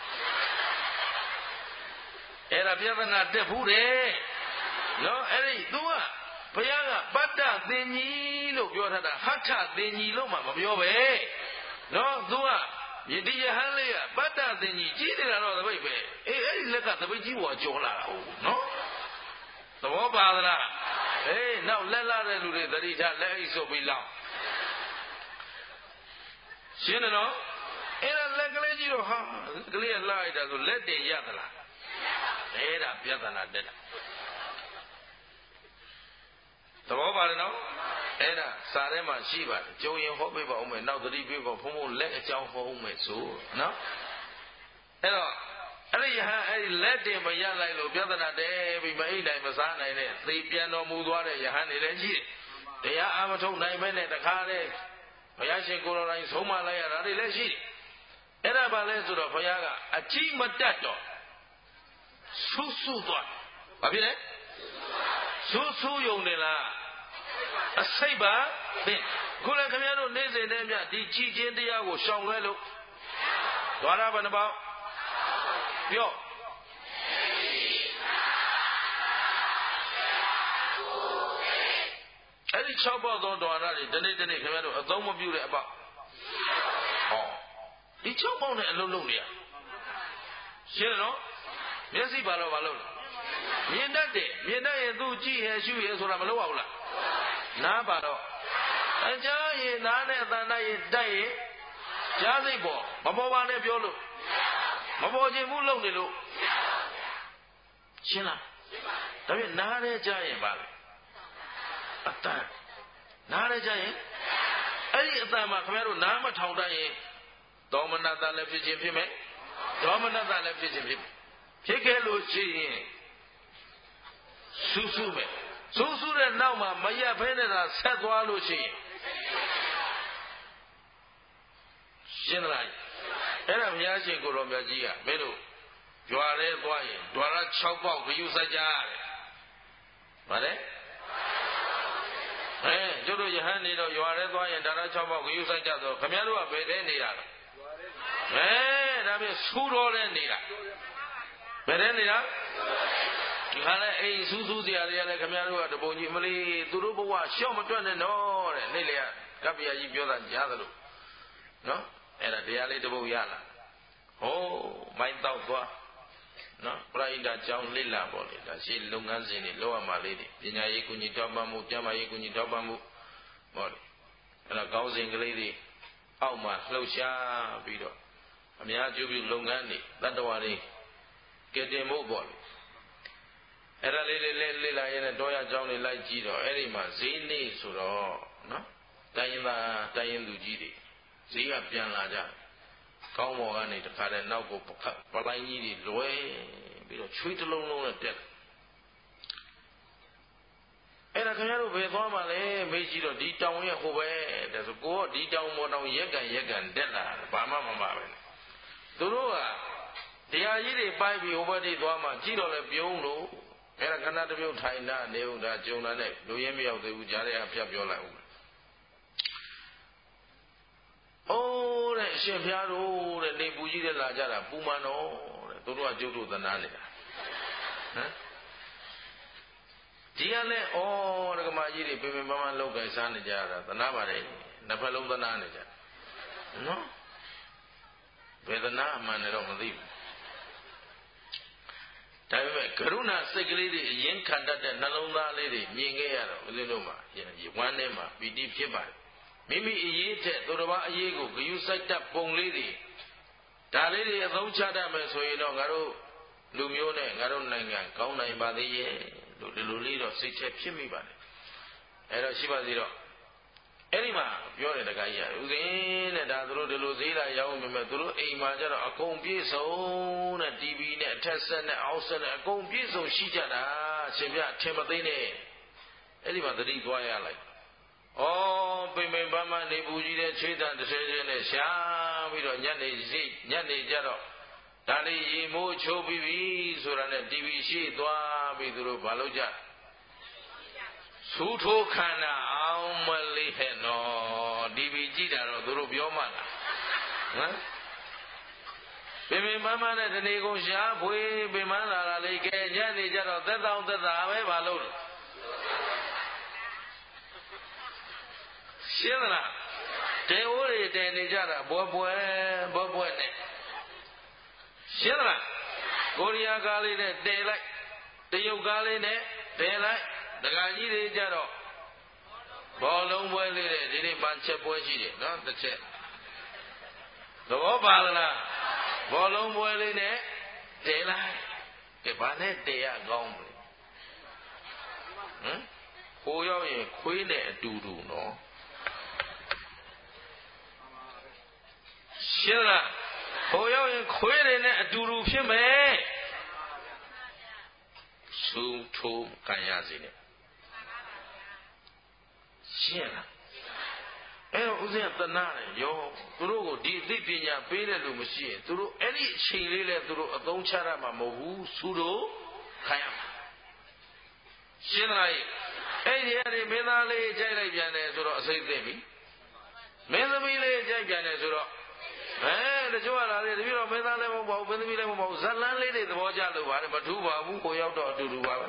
အဲ့ဒါပြဿနာတက်ဘူးတဲ့နော်အဲ့ဒီ तू ကဘုရားကပတ္တသင်္ကြီးလို့ပြောထားတာဟဋ္ဌသင်္ကြီးလို့မှမပြောပဲနော် तू ကဒီယဟန်လေးကပတ္တသင်္ကြီးကြီးနေတာတော့သပိတ်ပဲအေးအဲ့ဒီလက်ကသပိတ်ကြီးပေါ်ကြောလာတာဟုတ်နော်သဘောပါသလားအေးနောက်လက်လာတဲ့လူတွေသတိထားလက်အိတ်ဆုပ်ပြီးလောင်းရှင်းတယ်နော်အဲ့ဒါလက်ကလေးကြီးတော့ဟာကလေးကလှလိုက်တာဆိုလက်တင်ရသလားအဲ့ဒါပြဿနာတက်တာသဘောပါတယ်နော်အဲ့ဒါစာထဲမှာရှိပါတယ်ကျုံရင်ဟောပေးပါဦးမယ်နောက်သတိပေးပါဘုံဘုံလက်အကြောင်းဟောဦးမယ်ဆိုနော်အဲ့တော့အဲ့ဒီယဟန်အဲ့ဒီလက်တင်မရလိုက်လို့ပြဿနာတက်ပြီးမအိတ်နိုင်မစားနိုင်တဲ့သေပြန်တော်မူသွားတဲ့ယဟန်တွေလည်းရှိတယ်တရားအာမထုတ်နိုင်မဲနဲ့တခါတည်းဘုရားရှင်ကိုယ်တော်တိုင်ဆုံးမလိုက်ရတာတွေလည်းရှိတယ်အဲ့ဒါဘာလဲဆိုတော့ဘုရားကအကြည့်မတတ်တော့ဆူဆူသွားဘာဖြစ်လဲဆူဆူယုံတယ်လားအစိတ်ပါသင်ခုလည်းခင်ဗျားတို့နေ့စဉ်တည်းမြဒီကြည်ချင်းတရားကိုရှောင်လဲလို့ဒွါရဘယ်နှပေါင်းပြောအဲ့ဒီ6ပေါက်သောဒွါရတွေဒီနေ့ခင်ဗျားတို့အသုံးမပြုတဲ့အပေါက်ဟောဒီ6ပေါက်နဲ့အလုံးလုံးနေရရှင်းနော်မျက်စိပါတော့မလုပ်လားမြင်တတ်တယ်မြင်တတ်ရင်သူကြည့်ရရှုရဆိုတာမလုပ်ရဘူးလားနားပါတော့အကြားရင်နားနဲ့အသံနဲ့တိုက်ရင်ကြားစိတ်ပေါ်မပေါ်ပါနဲ့ပြောလို့မပေါ်ခြင်းဘူးလုပ်နေလို့ရှင်းလားဒါဖြင့်နားနဲ့ကြားရင်ပါလေအတန်နားနဲ့ကြားရင်အဲ့ဒီအတန်မှာခင်ဗျားတို့နားမထောင်တတ်ရင်ဒေါမနတလည်းဖြစ်ခြင်းဖြစ်မယ်ဒေါမနတလည်းဖြစ်ခြင်းဖြစ်မယ်ဖြစ်ခဲ့လို့ရှိရင်ဆူဆူပဲဆူဆူတဲ့နောက်မှာမရက်ဖဲနဲ့သာဆက်သွားလို့ရှိရင်ရှင်းလားအဲ့ဒါဘုရားရှင်ကိုတော်မြတ်ကြီးကမင်းတို့ကြွားရဲသွားရင်ဒွါရ6ပေါက်ဂယုစိုက်ကြရတယ်ဗါလဲကျုပ်တို့ယဟန်နေတော့ရွာရဲသွားရင်ဒါရ6ပေါက်ဂယုစိုက်ကြတော့ခင်ဗျားတို့ကဘယ်ထဲနေတာလဲဒါပြဆူတော်တဲ့နေတာဘယ်ထဲနေတာဒီခါလဲအိမ်စူးစူးစရာတွေကလည်းခင်ဗျားတို့ကတပုံကြီးမလေးသူတို့ဘဝရှော့မတွက်နဲ့တော့တဲ့နေ့လေကကပ္ပယကြီးပြောတာကြားသလိုနော်အဲ့ဒါတရားလေးတစ်ပုဒ်ရလာဟိုးမိုင်းတော့သွားနော်ပရိဒတ်ကြောင်းလစ်လာပေါ့လေဒါရှိလုပ်ငန်းစဉ်တွေလောက်ရမှာလေးတွေပညာရေးကုညီထောက်ပံ့မှုကျန်းမာရေးကုညီထောက်ပံ့မှုပေါ့လေအဲ့ဒါကောင်းစဉ်ကလေးတွေအောက်မှာလှုပ်ရှားပြီးတော့အများကျိုးပြုလုပ်ငန်းတွေတတ္တဝါတွေကဲတင်ဖို့ပေါ့လေအဲ့ဒါလေးလေးလာရင်တော့ရအကြောင်းလေးလိုက်ကြည့်တော့အဲ့ဒီမှာဈေးနေဆိုတော့နော်တိုင်းရင်းသူကြီးတွေဈေးကပြန်လာကြကောင်းပေါ်ကနေတခါတည်းနောက်ကိုပလိုင်းကြီးတွေလွဲပြီးတော့ချွေးတစ်လုံးလုံးနဲ့တက်အဲ့ဒါခင်ဗျားတို့ဘယ်သွားမှလဲမေးကြည့်တော့ဒီတောင်ရဲ့ဟိုပဲတဲ့ဆိုကိုကဒီတောင်ပေါ်တောင်ရက်ကန်တက်လာဘာမှမပါပဲသူတို့ကတရားကြီးတွေပိုက်ပြီးဟိုဘက်ထိသွားမှကြည့်တော့လဲပြုံးလို့အဲ့ဒါခဏတစ်ပြုတ်ထိုင်တာနေဦးဒါကြုံလာတဲ့လူရင်းမရောက်သေးဘူးကြားထဲကဖြတ်ပြောလိုက်ဦးအိုးတဲ့အရှင်ဖျားတို့တဲ့နေပူကြီးတဲ့လာကြတာပူမန်တော်တဲ့သူတို့ကကျုပ်တို့သနာနေတာဟမ်ဒီကလည်းဩဒကမာကြီးတွေပင်ပန်းပန်းလောက်ကစားနေကြတာသနာပါတယ်နှစ်ဖက်လုံးသနာနေကြနော်ဝေဒနာအမှန်တော့မသိဘူးဒါပေမဲ့ကရုဏာစိတ်ကလေးတွေအရင်ခံတတ်တဲ့နှလုံးသားလေးတွေမြင်ခဲ့ရတော့ဦးဇင်းတို့မှာဝမ်းထဲမှာပီတိဖြစ်ပါတယ်မိမိအရေးထက်သူတစ်ပါးအရေးကိုဂရုစိုက်တတ်ပုံလေးတွေဒါလေးတွေအသုံးချတတ်မယ်ဆိုရင်တော့ငါတို့လူမျိုးနဲ့ငါတို့နိုင်ငံကောင်းနိုင်ပါသေးရဲ့လို့ဒီလိုလေးတော့စိတ်ချက်ဖြစ်မိပါတယ်အဲ့တော့ရှိပါသေးတော့အဲ့ဒီမှာပြောတယ်တခါကြီးကဦးစင်းတဲ့ဒါသူတို့ဒီလိုဈေးလာရောက်နေမဲ့သူတို့အိမ်မှာကျတော့အကုန်ပြည့်စုံတဲ့ TV နဲ့အထက်ဆက်နဲ့အောက်ဆက်နဲ့အကုန်ပြည့်စုံရှိကြတာရှင်ပြထင်မသိနဲ့အဲ့ဒီမှာသတိသွားရလိုက်ဩပင်ပန်းပန်းနေပူကြီးတဲ့ချွေးတန်တစ်ဆယ်နဲ့ရှားပြီးတော့ညနေကြတော့ဒါလေးရေမိုးချိုးပြီးပြီဆိုတာနဲ့ TV ရှိသွားပြီးသူတို့ဘာလုပ်ကြစူးထိုးခန္ဓာအောင်မလေးဟဲ့နော် TV ကြည့်တာတော့သူတို့ပြောမှလားဟမ်ပင်ပန်းပန်းနဲ့တနေကုန်ရှားဖွေးပင်ပန်းလာတာလေးကဲညနေကြတော့သက်သာပဲဘာလုပ်လဲရှင်းသလားတဲအိုးတွေတဲနေကြတာဘွယ်နဲ့ရှင်းသလားကိုရီးယားကားလေးနဲ့တဲလိုက်တရုတ်ကားလေးနဲ့တဲလိုက်ဒကာကြီးတွေကြတော့ဘောလုံးပွဲလေးနဲ့ဒီနေ့မှချက်ပွဲရှိတယ်နော်တစ်ချက်သဘောပါလားဘောလုံးပွဲလေးနဲ့တဲလိုက်ကဲဘာနဲ့တဲရကောင်းမလဲဟမ်ကိုရောက်ရင်ခွေးနဲ့အတူတူနော်ရှင်းလားဟိုရောက်ရင်ခွေးတွေနဲ့အတူတူဖြစ်မယ်စူးထိုးခံရစေနဲ့ရှင်းလားအဲ့တော့ဦးဇင်းကတနာတယ်ရောသူတို့ကိုဒီအသိပညာပေးတဲ့လူမရှိရင်သူတို့အဲ့ဒီအချိန်လေးလဲသူတို့အသုံးချရမှာမဟုတ်ဘူးစူးတို့ခံရမှာရှင်းလားအဲ့ဒီအရင်မင်းသားလေးကြိုက်လိုက်ပြန်တယ်ဆိုတော့အစိမ့်သိပြီမင်းသမီးလေးကြိုက်ပြန်တယ်ဆိုတော့တချို့ကလာတယ်တပည့်တော်မင်းသားလည်းမဟုတ်ပါဘူးမင်းသမီးလည်းမဟုတ်ပါဘူးဇလန်းလေးတွေသဘောကျလို့ပါတယ်မထူးပါဘူးကိုရောက်တော့အတူတူပါပဲ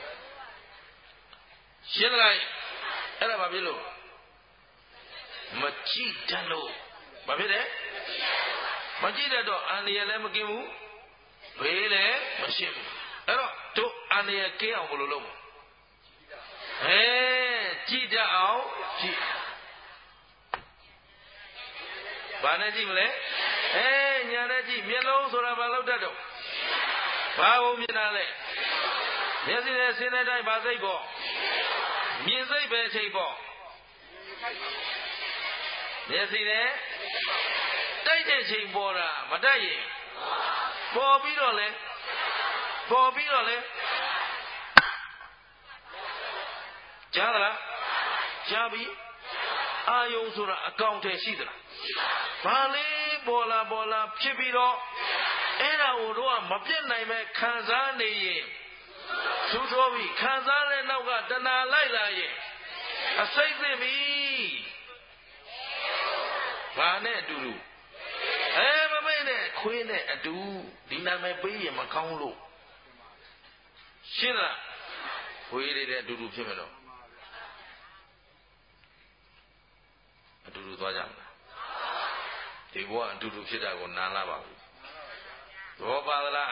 ရှင်းလားအဲ့ဒါဘာဖြစ်လို့မကြည့်တတ်လို့ဘာဖြစ်လဲမကြည့်တတ်တော့အန္တရာယ်လည်းမကင်းဘူးဘေးလည်းမရှင်းဘူးအဲ့တော့တို့အန္တရာယ်ကင်းအောင်ဘယ်လိုလုပ်မလဲကြည့်တတ်အောင်ကြည့်ဘာနဲ့ကြည့်မလဲညာနဲ့ကြည့်မျက်လုံးဆိုတာဘာလို့တတ်တော့ဘာကိုမြင်တာလဲမျက်စိနဲ့ဆင်းတဲ့တိုင်းဘာစိတ်ပေါ့မြင်စိတ်ပဲစိတ်ပေါ့မျက်စိနဲ့တိုက်တဲ့ချိန်ပေါ်တာမတိုက်ရင်ပေါ်ပြီးတော့လဲကြားသလားကြားပြီအာယုံဆိုတာအကောင်ထဲရှိသလားဘာလေးပေါ်လာဖြစ်ပြီးတော့အဲ့ဒါကိုတော့မပြတ်နိုင်မဲ့ခံစားနေရင်စူးထိုးပြီးခံစားတဲ့နောက်ကတဏှာလိုက်လာရင်အစိမ့်သိပြီဘာနဲ့အတူတူမမိတ်နဲ့ခွေးနဲ့အတူဒီနာမည်ပေးရင်မကောင်းလို့ရှင်းလားခွေးတွေနဲ့အတူတူဖြစ်မယ်တော့အတူတူသွားကြမလားဒီဘဝအတူတူဖြစ်တာကိုနားလာပါဘူးသဘောပါသလား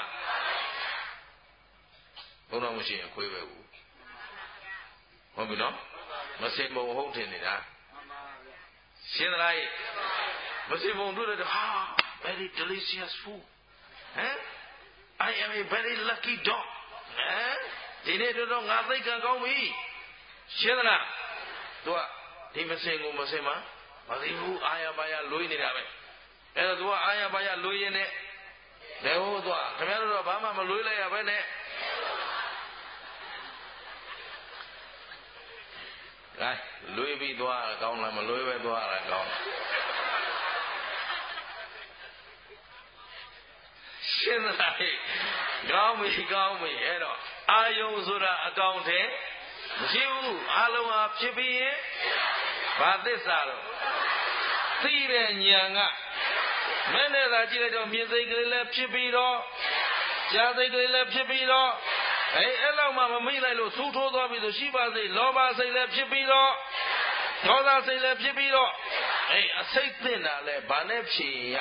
ဘုန်းတော်မရှိရင်ခွေးပဲဘူးဟုတ်ပြီနော်မစင်ဘုံဟုတ်ထင်နေတာရှင်းသလားမစင်ဘုံတွေ့တယ်ဟာ very delicious food I am a very lucky dog ဒီနေ့တော့ငါသိကံကောင်းပြီရှင်းသလားသူကဒီမစင်ကိုမစင်မှာမသိဘူးအာရပါရလွေးနေတာပဲအဲ့တော့သူကအာရပါရလွေးရင်းနဲ့ဘယ်ဟိုသွားခင်ဗျားတို့တော့ဘာမှမလွေးလိုက်ရပဲနဲ့ကဲလွေးပြီးသွားကောင်းလားမလွေးပဲသွားတာကောင်းရှင်းသလားကောင်းပြီကောင်းပြီအဲ့တော့အာယုံဆိုတာအကောင်ထဲမရှိဘူးအလုံးဟာဖြစ်ပြီးရင်ဘာသစ္စာတော့သိတဲ့ဉာဏ်ကမင်းနဲ့သာကြည့်လိုက်တော့မြင်စိတ်ကလေးလည်းဖြစ်ပြီးတော့ကြားစိတ်ကလေးလည်းဖြစ်ပြီးတော့အဲ့လောက်မှမမိလိုက်လို့သူထိုးသွားပြီဆိုရှိပါစေလောဘစိတ်လည်းဖြစ်ပြီးတော့ဒေါသစိတ်လည်းဖြစ်ပြီးတော့အစိတ်သိတာလည်းဘာနဲ့ဖြေရ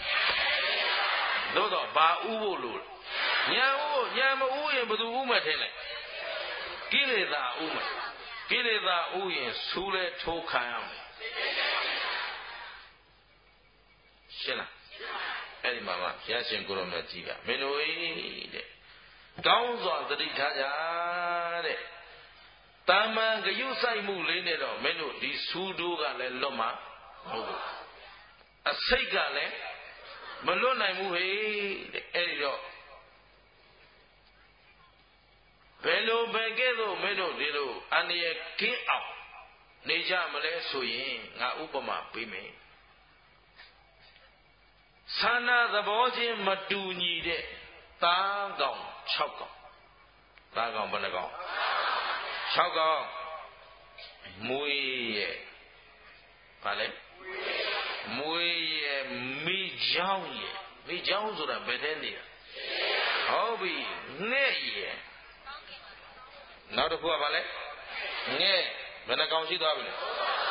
သို့တော့ဘာဥဖို့လို့ညာမဥရင်ဘယ်သူဥမဲ့ထင်လဲကိလေသာဥမဲ့ကိလေသာဥရင်ဆူလဲထိုးခံရမယ်ရှင်းလားအဲ့ဒီမှာဘုရားရှင်ကိုရောမြတ်ကြီးကမင်းတို့တဲ့ကောင်းစွာသတိထားကြတဲ့တာမန်ဂယုဆိုင်မှုလေးနဲ့တော့မင်းတို့ဒီဆူတိုးကလည်းလွတ်မှာမဟုတ်ဘူးအစိတ်ကလည်းမလွတ်နိုင်ဘူးဟေ့တဲ့အဲ့ဒီတော့ဘယ်လိုပဲကဲ့သို့မင်းတို့ဒီလိုအန္တရာယ်ကင်းအောင်နေကြမလဲဆိုရင်ငါဥပမာပေးမယ်သနာသဘောချင်းမတူညီတဲ့သားကောင်6ကောင်သားကောင်ဘယ်နှကောင်6ကောင်မွေးရဲ့ဗာလဲမွေးရဲ့မိချောင်းရဲ့မိချောင်းဆိုတာဘယ်ထဲနေတာဟုတ်ပြီငှက်ရဲ့နောက်တစ်ခုကဗာလဲငှက်ဘယ်နှကောင်ရှိသွားပြီလဲ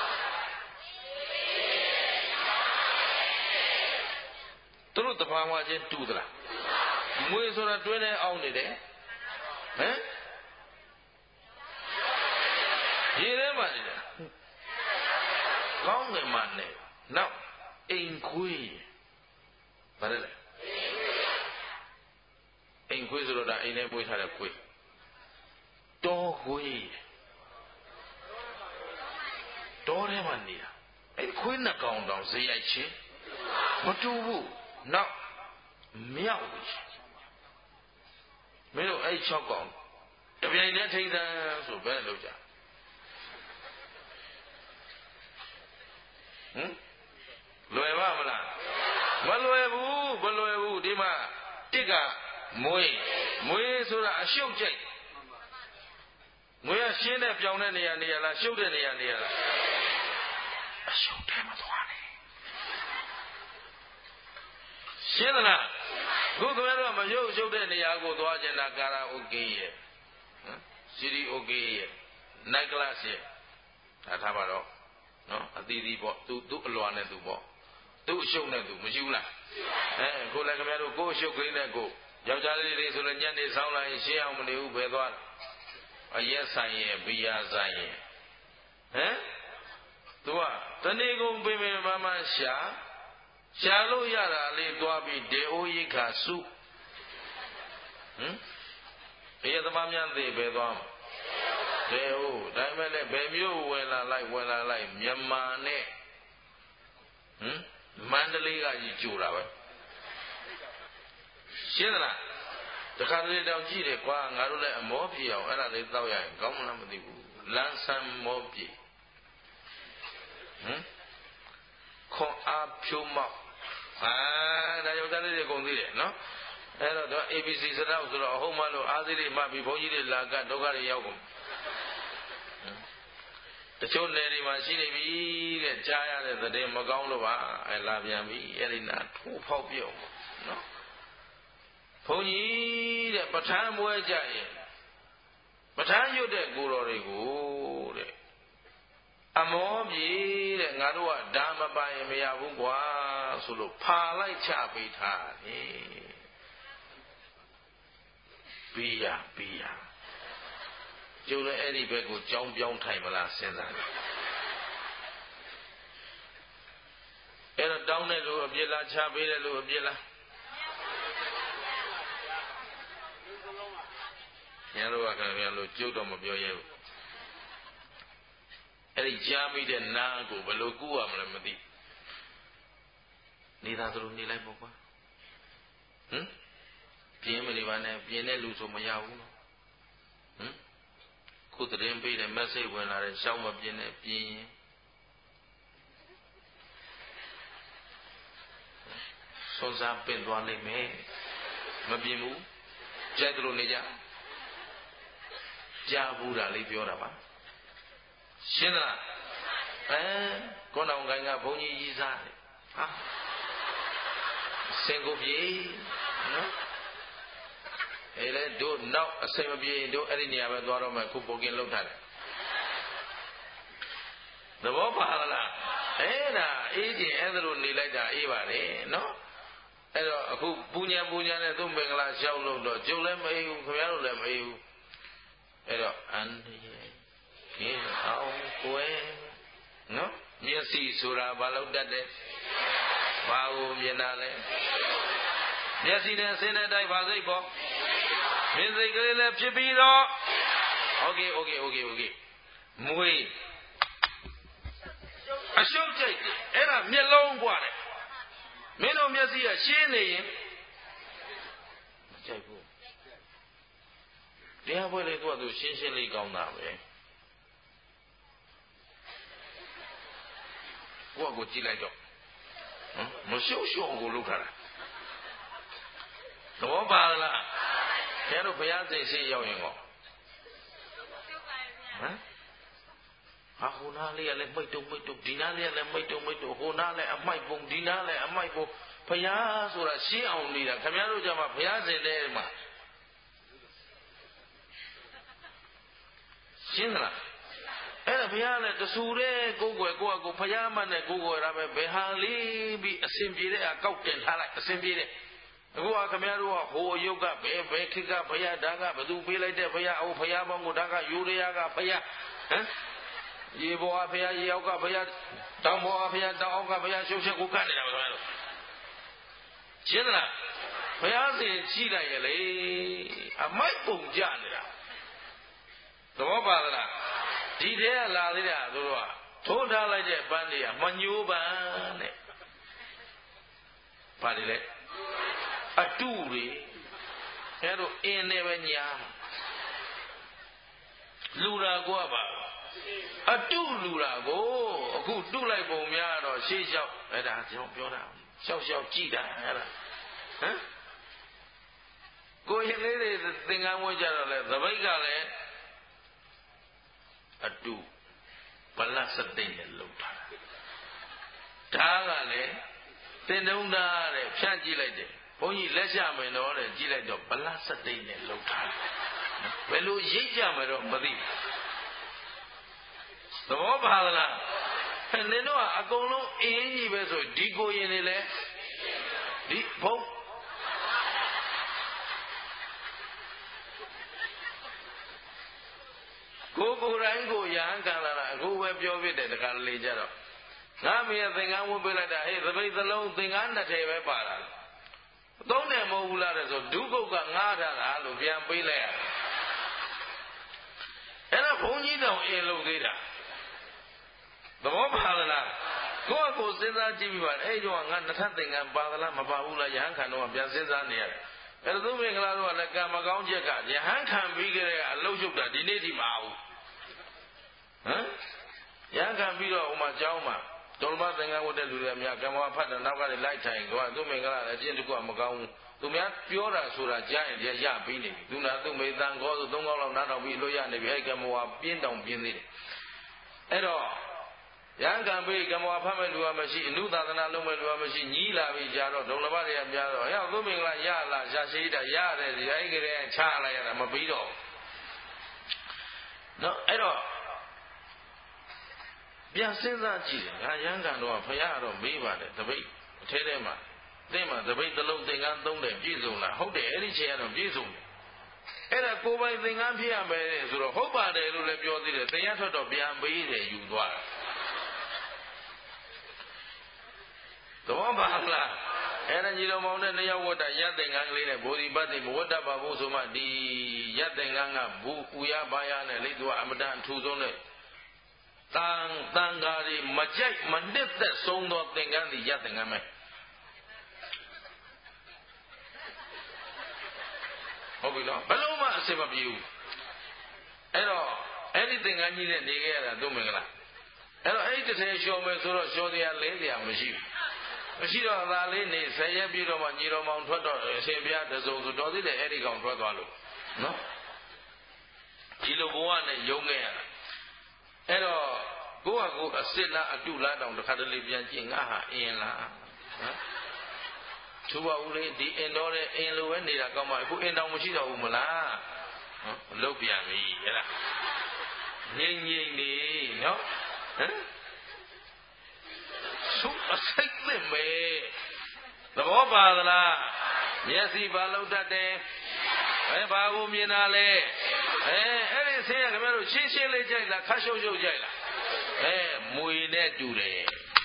သူတို့တဘာဝချင်းတူသလားမွေဆိုတာတွင်းထဲအောင်းနေတယ်ရေထဲမှာနေတယ်ကောင်းငယ်မှနေနောက်အိမ်ခွေးဗါလဲအိမ်ခွေးဆိုတော့ဒါအိမ်ထဲပွေးထားတဲ့ခွေးတောခွေးတောထဲမှာနေတာအဲ့ခွေးနှစ်ကောင်တောင်ဇေယိုက်ချင်းမတူဘူးနောက်မြောက်မင်းတို့အဲ့6ကောင်တပြိုင်တည်းထိန်းတန်းဆိုဘယ်လိုလုပ်ကြလွယ်ပါမလားမလွယ်ဘူးဒီမှာတစ်ကမွေးဆိုတာအရှုပ်ကြိုက်မွေးကရှင်းတဲ့ပြောင်းတဲ့နေရာလားရှုပ်တဲ့နေရာလားအရှုပ်ထဲမှာသွားတယ်ရှင်းသလားခုခင်ဗျားတို့မရုပ်ရှုပ်တဲ့နေရာကိုသွားကျင်တာကာရာအိုကေရဲ့စီရီအိုကေရဲ့နိုက်ကလပ်ရဲ့ဒါထားပါတော့နော်အသီးသီးပေါ့သူအလွာနဲ့သူပေါ့သူအရှုပ်နဲ့သူမရှိဘူးလားခုလည်းခင်ဗျားတို့ကိုယ်အရှုပ်ကလေးနဲ့ကိုယောက်ျားလေးတွေဆိုလည်းညနေဆောင်လာရင်ရှင်းအောင်မနေဘူးဘယ်သွားအရက်ဆိုင်ရဲ့ဘီယာဆိုင်ရဲ့သူကတဏီကုံပင်ပင်မရှာလို့ရတာလေးသွားပြီးဒေအိုရိခါစုဘယ်သမားများသိပဲသွားဒေအိုဒါပေမဲ့လည်းဘယ်မျိုးဝင်လာလိုက်မြန်မာနဲ့မန္တလေးကကြီးကြိုတာပဲရှင်းသလားတခါတလေတောင်ကြည့်တယ်ကွာငါတို့လည်းအမောပြေအောင်အဲ့ဒါလေးတောက်ရရင်ကောင်းမလားမသိဘူးလန်းဆန်းမောပြေခွန်အားဖြိုးမောက်ဒါယောက်ျားလေးတွေကုန်သေးတယ်နော်အဲ့တော့ ABC စတော့ဆိုတော့ဟုတ်မှလို့အားသေးတွေမှပြီးဘုန်းကြီးတွေလာကဒုက္ခတွေရောက်ကုန်တချို့နယ်တွေမှာရှိနေပြီတဲ့ကြားရတဲ့သတင်းမကောင်းလို့ပါလာပြန်ပြီအဲ့ဒီနာထိုးဖောက်ပြုတ်နော်ဘုန်းကြီးတဲ့ပဋ္ဌာန်းပွဲကြရင်ပဋ္ဌာန်းရွတ်တဲ့ကိုတော်တွေကိုတဲ့အမောပြေတဲ့ငါတို့ကဓာမပိုင်မရဘူးကွာဆိုလို့ဖာလိုက်ချပေးထားတယ်ပြီးရကျုပ်လည်းအဲ့ဒီဘက်ကိုကြောင်းပြောင်းထိုင်မလားစဉ်းစားတယ်အဲ့တော့တောင်းတဲ့လူအပြစ်လားချပေးတဲ့လူအပြစ်လားညတော့ကခင်ဗျားလို့ကျုပ်တော့မပြောရဲဘူးအဲ့ဒီကြားမိတဲ့နာကိုဘယ်လိုကူရမလဲမသိနေသားသလိုနေလိုက်ပေါ့ကွာပြင်းမနေပါနဲ့ပြင်းတဲ့လူဆိုမရဘူးနော်ခုတရင်ပေးတယ်မက်ဆေ့ဝင်လာတယ်ရှောင်းမပြင်းနဲ့ပြင်းရင်စွန်စားပင့်သွားလိမ့်မယ်မပြင်းဘူးကြိုက်သလိုနေကြကြားဘူးတာလေးပြောတာပါရှင်းလားကိုနောင်ကိုင်းကဘုန်းကြီးကြီးစားတယ်ဟာစင်ကိုပြေနော်အဲ့လေတို့နောက်အစင်မပြေတို့အဲ့ဒီနေရာပဲသွားတော့မယ်ခုပိုကင်းလောက်ထားတယ်သဘောပါလားအဲ့ဒါအေးချင်းအဲ့ဒါလိုနေလိုက်တာအေးပါလေနော်အဲ့တော့အခုပူညာနဲ့သူ့မင်္ဂလာလျှောက်လို့တော့ကျုပ်လည်းမအေးဘူးခင်ဗျားတို့လည်းမအေးဘူးအဲ့တော့အန်ရဲ့ကင်းအောင်ကွယ်နော်မျက်စိဆိုတာဘာလို့တတ်တယ်ဘာကိုမြင်တာလဲမျက်စိနဲ့ဆင်းတဲ့တိုင်းဘာစိတ်ပေါ့မြင်စိတ်ကလေးလည်းဖြစ်ပြီးတော့โอเคမွေးအရှုပ်ကြိုက်တယ်အဲ့ဒါမျက်လုံးกว่าတယ်မင်းတို့မျက်စိကရှင်းနေရင်မကြိုက်ဘူးတရားပွဲလေးသူကသူရှင်းလေးကောင်းတာပဲကိုကြည့်လိုက်တော့မရှုပ်ကိုလုပ်ထားတာသဘောပါလားခင်ဗျားတို့ဘုရားစိတ်ရှိရောက်ရင်ကောဟာဟိုနားလေးကလည်းမိတ်တုံဒီနားလေးကလည်းမိတ်တုံဟိုနားလည်းအမိုက်ပုံဒီနားလည်းအမိုက်ပုံဘုရားဆိုတာရှင်းအောင်နေတာခင်ဗျားတို့ကြမှာဘုရားစိတ်ထဲမှာရှင်းလားအဲ့ဒါဘုရားလည်းတဆူတဲ့ကိုယ်ွယ်ကိုယ့်အကိုဘုရားမှနဲ့ကိုယ်ွယ်ရမယ်ဘယ်ဟာလေးပြီးအစဉ်ပြေတဲ့အကောက်တင်ထားလိုက်အစဉ်ပြေတဲ့အခုကခင်ဗျားတို့ကဟိုအယုတ်ကဘယ်ခေတ်ကဘုရားဒါကဘသူပေးလိုက်တဲ့ဘုရားဘုရားပေါင်းကိုဒါကယူရယာကဘုရားရေဘောကဘုရားရေအောက်ကဘုရားတောင်ဘောကဘုရားတောင်အောက်ကဘုရားရှုပ်ချက်ကိုကတ်နေတာပဲခင်ဗျားတို့ရှင်းသလားဘုရားရှင်ရှိလိုက်ရလေအမိုက်ပုံကြနေတာသဘောပါသလားဒီထဲကလာသေးတာသူတို့ကထိုးထားလိုက်တဲ့ပန်းတွေကမညိုးပန်းတဲ့ဘာတွေလဲအတုတွေအဲတို့အင်းနဲ့ပဲညာလူတာကိုကပါအတုလူတာကိုအခုတုလိုက်ပုံများတော့ရှေ့လျှောက်အဲ့ဒါကျွန်တော်ပြောတာရှောက်ကြည့်တာအဲ့ဒါကိုရင်လေးတွေသင်္ကန်းဝဲကြတော့လေသပိတ်ကလည်းအတုဗလစတိတ်နဲ့လုံထားတာဒါကလည်းတင်တုံးသားတဲ့ဖြန့်ကြည့်လိုက်တယ်ဘုန်းကြီးလက်ရှာမယ်တော့တဲ့ကြည့်လိုက်တော့ဗလစတိတ်နဲ့လုံထားတယ်ဘယ်လိုရိတ်ကြမယ်တော့မသိဘူးသဘောပါလားနင်တို့ကအကုန်လုံးအင်းကြီးပဲဆိုဒီကိုရင်တွေလဲဒီဘုံကိုတိုင်းကိုရဟန်းခံလာတာအခုပဲပြောပြတယ်တခါလေကြတော့ငါမေသင်္ကန်းဝတ်ပေးလိုက်တာဟေးသပိတ်သလုံးသင်္ကန်းနှစ်ထည်ပဲပါလာသုံးတယ်မဟုတ်ဘူးလားတဲ့ဆိုဒုက္ခကငားထားတာလို့ပြန်ပေးလိုက်ရအဲ့ဒါဘုန်းကြီးတောင်အင်းလုပ်သေးတာသဘောပါလားကိုယ့်ကိုစဉ်းစားကြည့်ပြီးပါအဲ့ကြောင့်ငါနှစ်ထပ်သင်္ကန်းပါသလားမပါဘူးလားရဟန်းခံတော့ပြန်စဉ်းစားနေရတယ်အဲ့ဒါသူမင်္ဂလာတို့ကလည်းကံမကောင်းချက်ကရဟန်းခံပြီးကြတဲ့အလုပ်ချုပ်တာဒီနေ့ဒီမအောင်ရဟန်းခံပြီးတော့ဟိုမှာကျောင်းမှာဒုလဘသင်္ကန်းဝတ်တဲ့လူတွေအများကံမဖတ်တဲ့နောက်ကလည်းလိုက်ထိုင်ကွာသူမင်္ဂလာလည်းအချင်းတကူကမကောင်းဘူးသူများပြောတာဆိုတာကြားရင်ရပြီးနေပြီသူနာသူမေတန်ခေါ်ဆို၃ခေါက်လောက်နားထောင်ပြီးလို့ရနေပြီအဲ့ကံမဝပြင်းတောင်ပြင်းသေးတယ်အဲ့တော့ရဟန်းခံပြီးကံမဝဖတ်မဲ့လူကမရှိအနုသာသနာလုပ်မဲ့လူကမရှိညီးလာပြီးကြတော့ဒုလဘတွေကများတော့ဟဲ့သူမင်္ဂလာရလားရှာရှိတာရတယ်ဒီအဲ့ကလေးချလိုက်ရတာမပြီးတော့နော်အဲ့တော့ပြန်စဉ်းစားကြည့်တယ်ငါရဟန်းကံတော့ဖရာတော့မေးပါတယ်တပိတ်အထဲထဲမှာသင်မှာတပိတ်တစ်လုံးသင်္ကန်းသုံးတယ်ပြည့်စုံလားဟုတ်တယ်အဲ့ဒီချိန်ကတော့ပြည့်စုံတယ်အဲ့ဒါကိုယ်ပိုင်သင်္ကန်းဖြစ်ရမယ်ဆိုတော့ဟုတ်ပါတယ်လို့လည်းပြောသေးတယ်တရားထွက်တော့ပြန်ပေးတယ်ယူသွားတယ်သဘောပါလားအဲ့ဒါညီတော်မောင်နဲ့နှစ်ယောက်ဝတ်တာရသင်္ကန်းကလေးနဲ့ဗောဓိပတ်တိမဝတ်တတ်ပါဘူးဆိုမှဒီရသင်္ကန်းကဘူးဥရပါရနဲ့လေသူကအမတန်အထူဆုံးနဲ့တန်ဃာတွေမကြိုက်မနှစ်သက်ဆုံးသောသင်္ကန်းဒီရသင်္ကန်းပဲဟုတ်ပြီနော်ဘယ်လုံးမှအစင်မပြေဘူးအဲ့တော့အဲ့ဒီသင်္ကန်းကြီးနဲ့နေခဲ့ရတာတို့မင်္ဂလာအဲ့တော့အဲ့ဒီတစ်ထည်လျှော်မယ်ဆိုတော့လျှော်တရားလဲတရားမရှိဘူးမရှိတော့သာလေးနေဆယ်ရက်ပြည့်တော့မှညီတော်မောင်ထွက်တော့အရှင်ဘုရားတစုံဆိုတော်သေးတယ်အဲ့ဒီကောင်ထွက်သွားလို့နော်ဒီလိုဘဝနဲ့ယုံခဲ့ရတာအဲ့တော့ကိုယ့်ဟာကိုယ်အစ်စ်လားအတုလားတောင်တစ်ခါတလေပြန်ကြည့်ငါဟာအင်းလားနော်သူ့ဘာဦးလေးဒီအင်းတော်တဲ့အင်းလိုပဲနေတာကောင်းပါအခုအင်းတောင်မရှိတော့ဘူးမလားနော်လုတ်ပြန်ပြီအဲ့ဒါငြိမ့်ငြိမ့်နေနော်ဟမ်သူ့အစိတ်နဲ့မဲသဘောပါသလားမျက်စိဘာလို့တတ်တယ်ဘာကိုမြင်တာလဲအဲ့ဒီဆင်းရဲခင်ဗျားတို့ရှင်းရှင်းလေးကြိုက်လားခါရှုပ်ရှုပ်ကြိုက်လားမွေနဲ့တူတယ်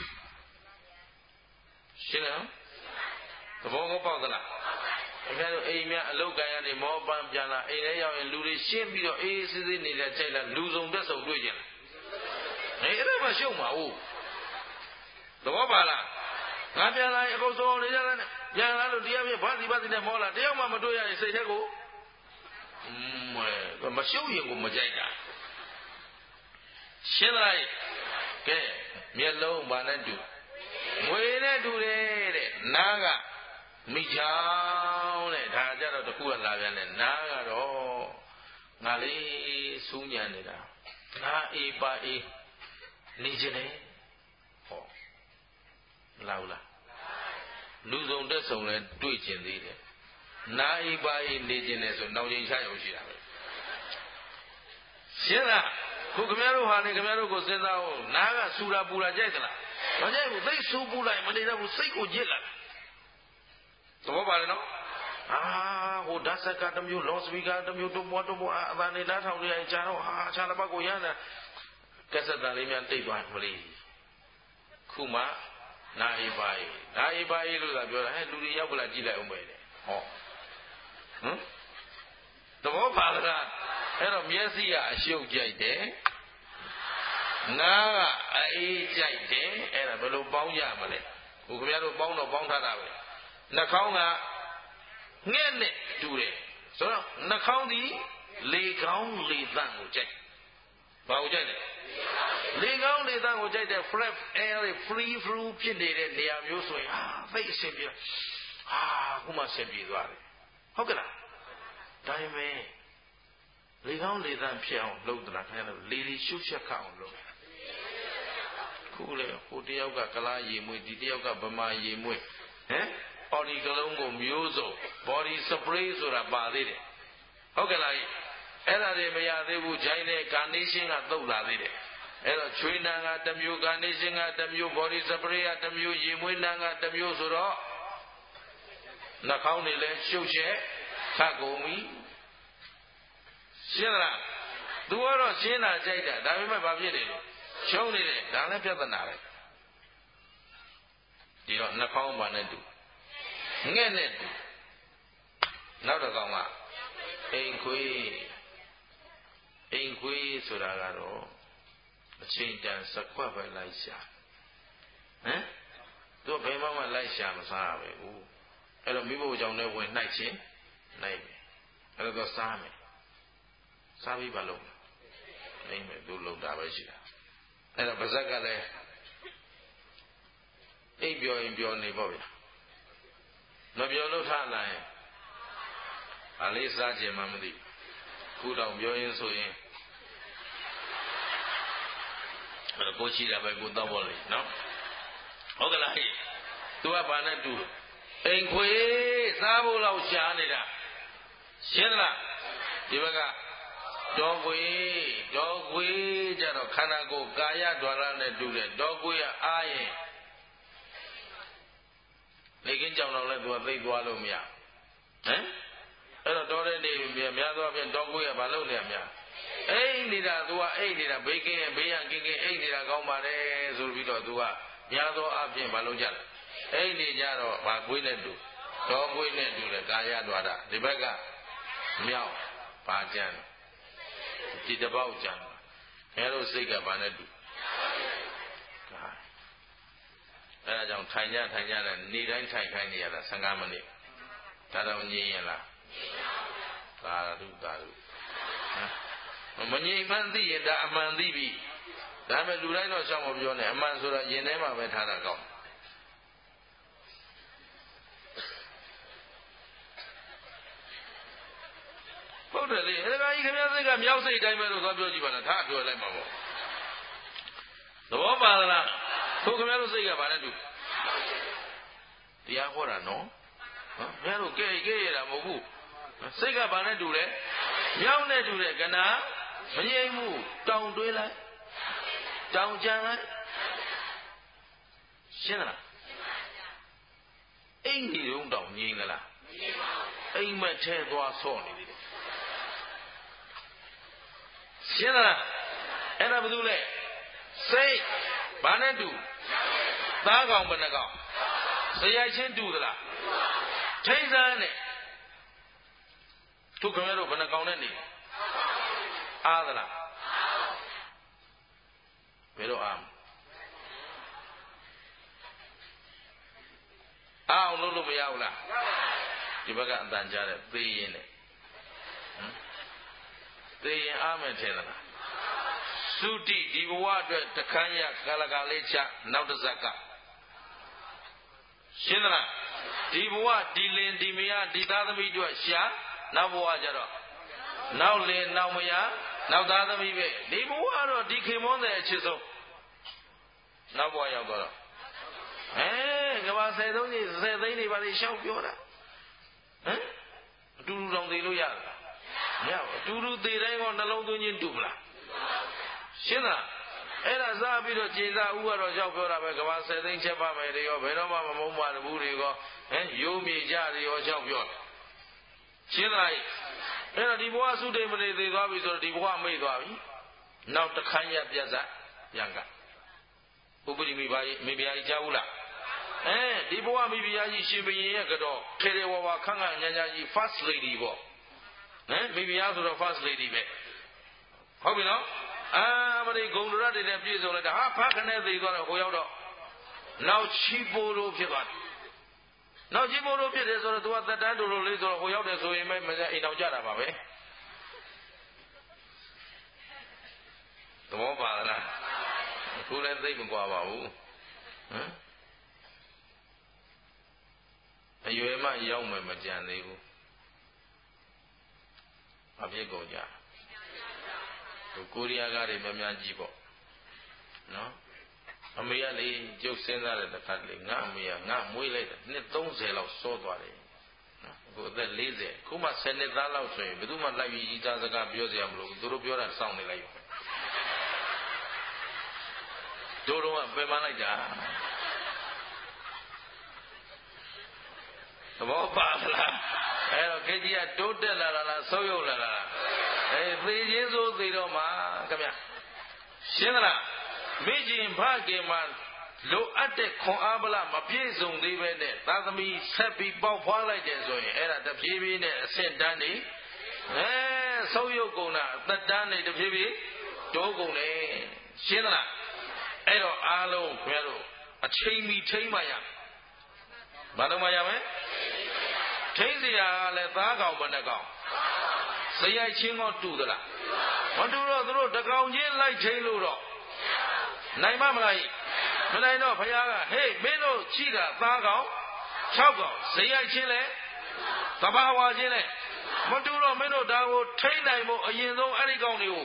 ရှင်းလားသဘောကောပေါက်သလားခင်ဗျားတို့အိမ်များအလုတ်ကန်ရနေမောပန်းပြန်လာအိမ်ထဲရောက်ရင်လူတွေရှင်းပြီးတော့အေးစစ်စစ်နေတဲ့ကြိုက်လားလူစုံတက်စုံတွေ့ကြလားအဲ့ဒါမှရှုပ်မှာဟုတ်သဘောပါလားငါပြန်လာရင်အကုန်စုံနေကြတယ်ပြန်လာလို့တရားပြဘာစီနဲ့မောလာတယောက်မှမတွေ့ရရင်စိတ်ထဲကိုမရှုပ်ရင်ကိုမကြိုက်တာရှင်းလားကဲမျက်လုံးဘာနဲ့တူငွေနဲ့တူတယ်တဲ့နားကမိချောင်းတဲ့ဒါကြတော့တခုကလာပြန်တယ်နားကတော့ငါလေးစူးညံနေတာငါအေးပါအေးနေခြင်းလေဟောလာဘူးလားလူစုံတက်စုံလဲတွေ့ကျင်သေးတယ်နာအေးပါအေးနေခြင်းလေဆိုနောက်ရင်ချရုံရှိတာပဲရှင်းလားခုခင်ဗျားတို့ဟာနေခင်ဗျားတို့ကိုစဉ်းစားအောင်နားကစူတာပူတာကြိုက်သလားမကြိုက်ဘူးသိစူပူလိုက်မနေတော့ဘူးစိတ်ကိုညစ်လာသဘောပါလေနော်ဟိုဓာတ်ဆက်ကတစ်မျိုးလောစပီကာတစ်မျိုးတုံးပေါ်အသာနေလားထောင်နေရင်ကြာတော့ခြားတစ်ပတ်ကိုရမ်းတယ်ကက်ဆက်တန်လေးများတိတ်သွားမလို့ခုမှနာအေးပါအေးလို့သာပြောတာလူတွေရောက်လာကြည့်လိုက်အောင်ပဲလေဟောသဘောပါလားအဲ့တော့မျက်စိကအရှုပ်ကြိုက်တယ်နားကအေးကြိုက်တယ်အဲ့ဒါဘယ်လိုပေါင်းကြမလဲဟိုခင်ဗျားတို့ပေါင်းတော့ပေါင်းထားတာပဲနှာခေါင်းကငှက်နဲ့တူတယ်ဆိုတော့နှာခေါင်းဒီလေကောင်းလေသန့်ကိုကြိုက်ဘာကိုကြိုက်လဲလေကောင်းလေသန့်ကိုကြိုက်တဲ့ flap air free flow ဖြစ်နေတဲ့နေရာမျိုးဆိုရင်သိအဆင်ပြေခုမှဆင်ပြေသွားတယ်ဟုတ်ကဲ့လားဒါပေမဲ့လေကောင်းလေသန့်ဖြစ်အောင်လုပ်သလားခင်ဗျားတို့လေရှုပ်ချက်ခအောင်လုပ်ခုလေဟိုတယောက်ကကလားရေမွေးဒီတယောက်ကဗမာရေမွေးအော်ဒီကလုံးကိုမျိုးစုံ body spray ဆိုတာပါသေးတယ်ဟုတ်ကဲ့လားအဲ့ဒါတွေမရသေးဘူးဂျိုင်းနဲ့ carnation ကသုတ်လာသေးတယ်အဲ့တော့ချွေးနံကတစ်မျိုး carnation ကတစ်မျိုး body spray ကတစ်မျိုးရေမွေးနံကတစ်မျိုးဆိုတော့နှာခေါင်းတွေလည်းရှုပ်ချက်ခတ်ကုန်ပြီရှင်းလားသူကတော့ရှင်းတာကြိုက်တာဒါပေမဲ့ဘာဖြစ်တယ်လို့ရှုံးနေတယ်ဒါလည်းပြဿနာပဲဒီတော့နှာခေါင်းပါနဲ့တူငှက်နဲ့တူနောက်တစ်ကောင်ကအိမ်ခွေးဆိုတာကတော့အချိန်တန်စကွက်ပဲလိုက်ရှာသူဘယ်မှမလိုက်ရှာမစားရပဲဘူးအဲ့တော့မိဖို့ကြောင့်လည်းဝင်နှိုက်ချင်းနှိုက်မယ်အဲ့တော့စားမယ်စားပြီးပါလို့နှိုက်မယ်သူလုံတာပဲရှိတာအဲ့တော့ပါဇက်ကလည်းအိပ်ပျော်ရင်ပျော်နေပေါ့ဗျာမပျော်လို့ထလာရင်အလေးစားခြင်းမှမသိခုတော့ပြောရင်ဆိုရင်ကိုရှိတာပဲကိုတော့ပေါ့လေနော်ဟုတ်ကလားဟဲ့သူကဘာနဲ့တူအိမ်ခွေစားဖို့လောက်ရှားနေတာရှင်းလားဒီဘက်ကတော်ကွေကြတော့ခန္ဓာကိုယ်ကာယဒွါရနဲ့တူတဲ့တော်ကွေကအားရင်လေကင်းကြောင်တော့လဲသူကသိသွားလို့မရဟမ်အဲ့တော့တော်တဲ့နေများသောအားဖြင့်တော်ကွေကမလုပ်နဲ့များအိမ်နေတာသူကအိမ်နေတာဘေးကင်းဘေးရန်ကင်းအိမ်နေတာကောင်းပါတယ်ဆိုပြီးတော့သူကများသောအားဖြင့်မလုပ်ကြတယ်အိမ်နေကြတော့ဗာကွေးနဲ့တူတော်ကွေးနဲ့တူတယ်ကာယဒွါရဒီဘက်ကမြောက်ပါကြံဒီတပေါက်ကြံအဲလိုစိတ်ကဘာနဲ့တူအဲဒါကြောင့်ထိုင်ကြတဲ့နေ့တိုင်းထိုင်ခိုင်းနေရတာ15မိနစ်ဒါတော့ငြင်းရင်လားသာဓုမငြိမ်မှန်းသိရင်ဒါအမှန်သိပြီဒါပေမဲ့လူတိုင်းတော့ရှောက်မပြောနဲ့အမှန်ဆိုတော့ရင်ထဲမှာပဲထားတာကောင်းဟုတ်တယ်လေအဲဒါကြီးခင်ဗျားစိတ်ကမြောက်စိတ်တိုင်းပဲလို့သွားပြောကြည့်ပါလားထားပြောလိုက်မှာပေါ့သဘောပါလားသို့ခင်ဗျားတို့စိတ်ကဘာနဲ့တူတရားဟောတာနော်ခင်ဗျားတို့ကဲရတာမဟုတ်ဘူးစိတ်ကဘာနဲ့တူလဲမြောက်နဲ့တူတဲ့ကနာမငြိမ်ဘူးတောင်တွေးလိုက်တောင်ကြံလိုက်ရှင်းလားအိမ်ဒီတုံးတောင်ငြိမ်သလားအိမ်မက်ထဲသွားဆော့နေတယ်ရှင်းလားအဲ့ဒါဘာလို့လဲစိတ်ဘာနဲ့တူသားကောင်ဘယ်နှကောင်ဇယိုက်ချင်းတူသလားထိတ်ဆန်းနဲ့သူခင်ဗျားတို့ဘယ်နှကောင်နဲ့နေအားသလားဘယ်တော့အားအောင်လို့မရဘူးလားဒီဘက်ကအတန်ကြားတဲ့သေရင်နဲ့သေရင်အားမယ်ထင်သလားသုတိဒီဘဝအတွက်တခမ်းရကာလကလေးချနောက်တစ်ဇက်ကရှင်းသလားဒီဘဝဒီလင်ဒီမယားဒီသားသမီးတို့ရှာနောက်ဘဝကျတော့နောက်လင်နောက်မယားနောက်သားသမီးပဲဒီဘဝတော့ဒီခင်မွန်းတဲ့အချစ်ဆုံးနောက်ဘဝရောက်တော့ကဘာ10သိန်းတွေပါလေရှောက်ပြောတာဟမ်အတူတူတောင်သေးလို့ရလားမရဘူးအတူတူသေးတိုင်းကနှလုံးသွင်းခြင်းတူမလားရှင်းလားအဲ့ဒါစားပြီးတော့ကျင်စားဥကတော့ရောက်ပြောတာပဲကဘာ10သိန်းချက်ပါမယ်တွေရောဘယ်တော့မှမမုန်းပါဘူးတွေရောရိုးမြေကြတွေရောရောက်ပြောရှင်းလားအဲ့တော့ဒီဘဝသုတိမနေသေးသွားပြီဆိုတော့ဒီဘဝမိတ်သွားပြီနောက်တစ်ခမ်းရပြတ်စားပြန်ကဥပရိမိပါမိဖုရားကြီးကြားဘူးလားဒီဘဝမိဖုရားကြီးရှင်ဘုရင်ရဲ့ကတော့ထေရဝါခန့်ခန့်ညာညာကြီး first lady ပေါ့မိဖုရားဆိုတော့ first lady ပဲဟုတ်ပြီနော်မရိဂုံဒရတွေနဲ့ပြည့်စုံလိုက်တာဖတ်ခနဲ့သိသွားတော့ဟိုရောက်တော့နောက်ချီပိုလိုဖြစ်သွားတယ်နောက်ချီပိုလိုဖြစ်တယ်ဆိုတော့သူကသက်တမ်းတူလိုလေးဆိုတော့ဟိုရောက်တယ်ဆိုရင်ပဲမစအိမ်တော်ကြတာပါပဲသဘောပါလားအခုလည်းသိမကွာပါဘူးအရွယ်မှရောက်မယ်မကြံသေးဘူးအဖြစ်ကုန်ကြကိုရီးယားကားတွေများကြီးပေါ့နော်အမေကလေကျုပ်စဉ်းစားတဲ့တစ်ခါလေငါအမေကငါမွေးလိုက်တယ်နှစ်30လောက်စောသွားတယ်နော်အခုအသက်40ခုမှ10နှစ်သားလောက်ဆိုရင်ဘယ်သူမှလိုက်ပြီးကြီးစားစကားပြောစရာမလိုဘူးသူတို့ပြောတာစောင့်နေလိုက်ရောတို့တော့ပယ်မလိုက်တာသဘောပါလားအဲ့တော့ခေကြီးကတိုးတက်လာလားဆုပ်ယုပ်လာလားသေခြင်းဆိုသေတော့မှာခင်ဗျရှင်းသလားမိခင်ဖခင်မှာလိုအပ်တဲ့ခွန်အားဗလာမပြည့်စုံသေးပဲနဲ့သာသမီဆက်ပြီးပေါက်ဖွားလိုက်တယ်ဆိုရင်အဲ့ဒါတဖြည်းဖြည်းနဲ့အဆင့်တန်းနေဆုပ်ယုပ်ကုန်တာအသက်တန်းနေတဖြည်းဖြည်းတိုးကုန်တယ်ရှင်းသလားအဲ့တော့အားလုံးခင်ဗျားတို့အချိန်မီထိမ့်မှရဘာလို့မှရမလဲထိမ့်စရာကလည်းသားကောင်ဘယ်နှကောင်ဇယိုက်ချင်းကောတူသလားမတူတော့သူတို့တကောင်ချင်းလိုက်ထိန်လို့တော့နိုင်မမလားမနိုင်တော့ဘုရားကဟေးမင်းတို့ရှိတာသားကောင်6ကောင်ဇယိုက်ချင်းလဲသဘာဝချင်းလဲမတူတော့မင်းတို့ဒါကိုထိန်နိုင်ဖို့အရင်ဆုံးအဲ့ဒီကောင်တွေကို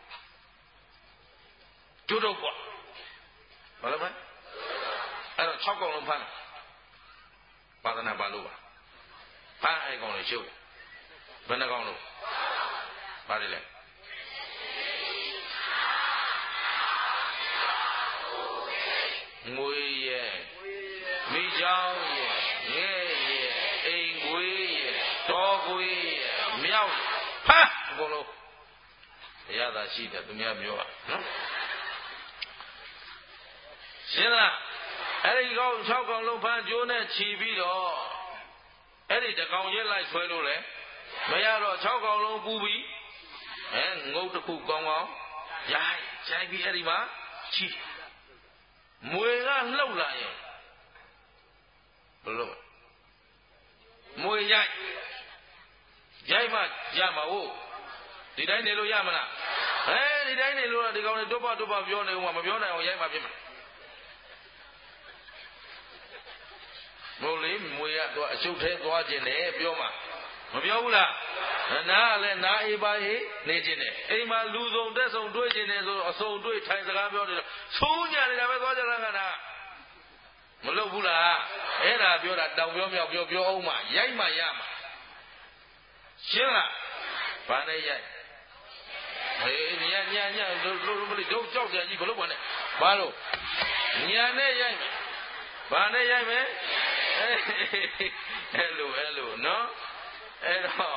ကျုပ်တို့ကွာဘာလို့မလဲအဲ့တော့6ကောင်လုံးဖမ်းပါဒနာပါလို့ပါဖမ်းအဲ့ကောင်တွေရှုပ်ဘယ်နှကောင်လို့ပါလေလဲကိုကြီးမြောက်ဟာအကုန်လုံးတရားသာရှိတယ်သူများပြောတာနော်ရှင်းလားအဲ့ဒီကောင်6ကောင်လုံးဖမ်းကြိုးနဲ့ခြီးပြီးတော့အဲ့ဒီတကောင်ရက်လိုက်ဆွဲလို့လေမရတော့6ကောင်လုံးပူပြီးငုတ်တစ်ခုကောင်းကောင်းရိုက်ပြီးအဲ့ဒီမှာခြီးမွေကလှုပ်လာရင်ဘယ်လိုမွေရိုက်မှရမှာဟုတ်ဒီတိုင်းနေလို့ရမလားဒီတိုင်းနေလို့ဒီကောင်တွေတွတ်ပပြောနေဦးမှာမပြောနိုင်အောင်ရိုက်မှဖြစ်မှာမဟုတ်လေမွေကတော့အရှုပ်သေးသွားခြင်းနဲ့ပြောမှာမပြောဘူးလားနားကလည်းနားအေးပါအေးနေခြင်းနဲ့အိမ်မှာလူစုံတက်စုံတွေ့ခြင်းနဲ့ဆိုအစုံတွေ့ထိုင်စကားပြောနေတော့ဆိုးညနေတာပဲသွားကြတာကနာမလုပ်ဘူးလားအဲ့ဒါပြောတာတောင်ပြောမြောက်ပြောအောင်မှရိုက်မှရမှာရှင်းလားဘာနဲ့ရိုက်ညလို့မလို့တို့ကြောက်ကြကြီးဘလို့ပါနဲ့ဘာလို့ညာနဲ့ရိုက်မယ်ဘာနဲ့ရိုက်မယ်အဲ့လိုနော်အဲ့တော့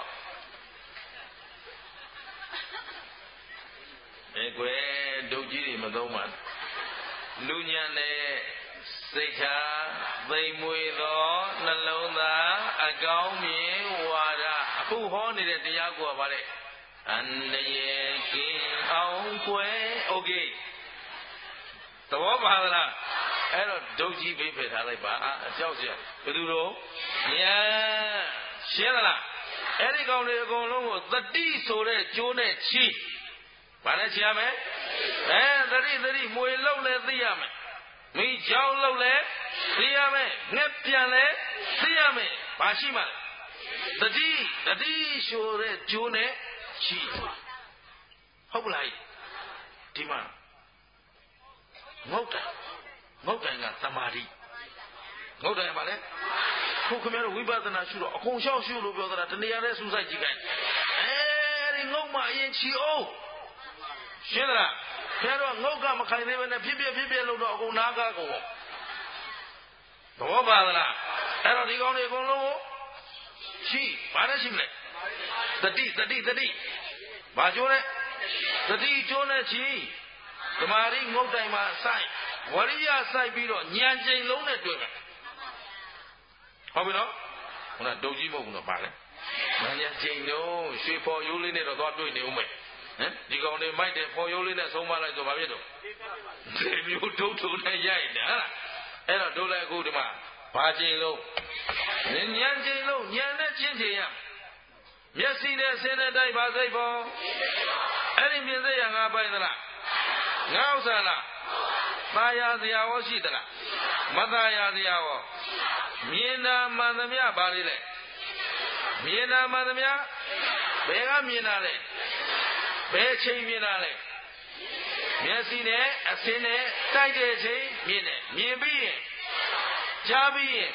ကွယ်ဒုတ်ကြီးတွေမသုံးပါလူညာနဲ့စိတ်ထားသိမ်မွေသောနှလုံးသားအကောင်းမြင်ဝါဒအခုဟောနေတဲ့တရားကိုပါလေအန္တရာယ်ကင်းအောင်ကွယ်โอเคသဘောပါလားအဲ့တော့ဒုတ်ကြီးပေးဖယ်ထားလိုက်ပါအကြောက်စရာဘယ်သူတော့ညာရှင်းလားအဲ့ဒီကောင်တွေအကုန်လုံးကိုသတိဆိုတဲ့ကျိုးနဲ့ချီးဘာနဲ့ချီးရမလဲသတိမွေလုံးလဲသိရမယ်မိချောင်းလုံးလဲသိရမယ်ငှက်ပြန်လဲသိရမယ်ဘာရှိမှလဲသတိဆိုတဲ့ကျိုးနဲ့ချီးဟုတ်ပလားဒီမှာငုတ်တိုင်ကသမာဓိငုတ်တိုင်ပါလေခုခင်ဗျားတို့ဝိပဿနာရှုတော့အကုန်ရှောက်ရှုလို့ပြောတာတဏှာနဲ့စူးစိုက်ကြည့်ခိုင်းဒီငုတ်မှအရင်ချီအောင်ရှင်းလားခင်ဗျားတို့ငုတ်ကမခိုင်သေးဘဲနဲ့ဖြစ်ပြလို့တော့အကုန်နာကားကုန်သဘောပါသလားအဲ့တော့ဒီကောင်းတွေအကုန်လုံးကိုရှိဘာနဲ့ရှိမလဲသတိဘာကျိုးလဲသတိကျိုးနဲ့ချီသမာဓိငုတ်တိုင်မှာစိုက်ဝရိယစိုက်ပြီးတော့ဉာဏ်ကျိန်လုံးနဲ့တွေ့မယ်ဟုတ်ပြီနော်ခုနဒုတ်ကြီးမဟုတ်ဘူးနော်ပါလေဉာဏ်ကျိန်လုံးရွှေဖော်ရိုးလေးနဲ့တော့သွားတွေ့နေဦးမယ်ဒီကောင်တွေမိုက်တယ်ဖော်ရိုးလေးနဲ့ဆုံးမလိုက်ဆိုဘာဖြစ်တော့ဒီမျိုးဒုတ်ထုံနဲ့ရိုက်တယ်ဟာအဲ့တော့ဒုတ်လိုက်အခုဒီမှာဘာကျိန်လုံးဉာဏ်ကျိန်လုံးဉာဏ်နဲ့ချင်းချင်ရမျက်စိနဲ့ဆင်းတဲ့တိုက်ပါစိတ်ပေါ်အဲ့ဒီမြင်စိတ်ရငါပိုင်သလားငါဥစ္စာလားသာယာစရာရောရှိသလားမသာယာစရာရောမြင်တာမှန်သမျှပါလေလေမြင်တာမှန်သမျှဘယ်ကမြင်တာလဲဘယ်ချိန်မြင်တာလဲမျက်စိနဲ့အဆင်းနဲ့တိုက်တဲ့အချိန်မြင်တယ်မြင်ပြီးရင်ကြားပြီးရင်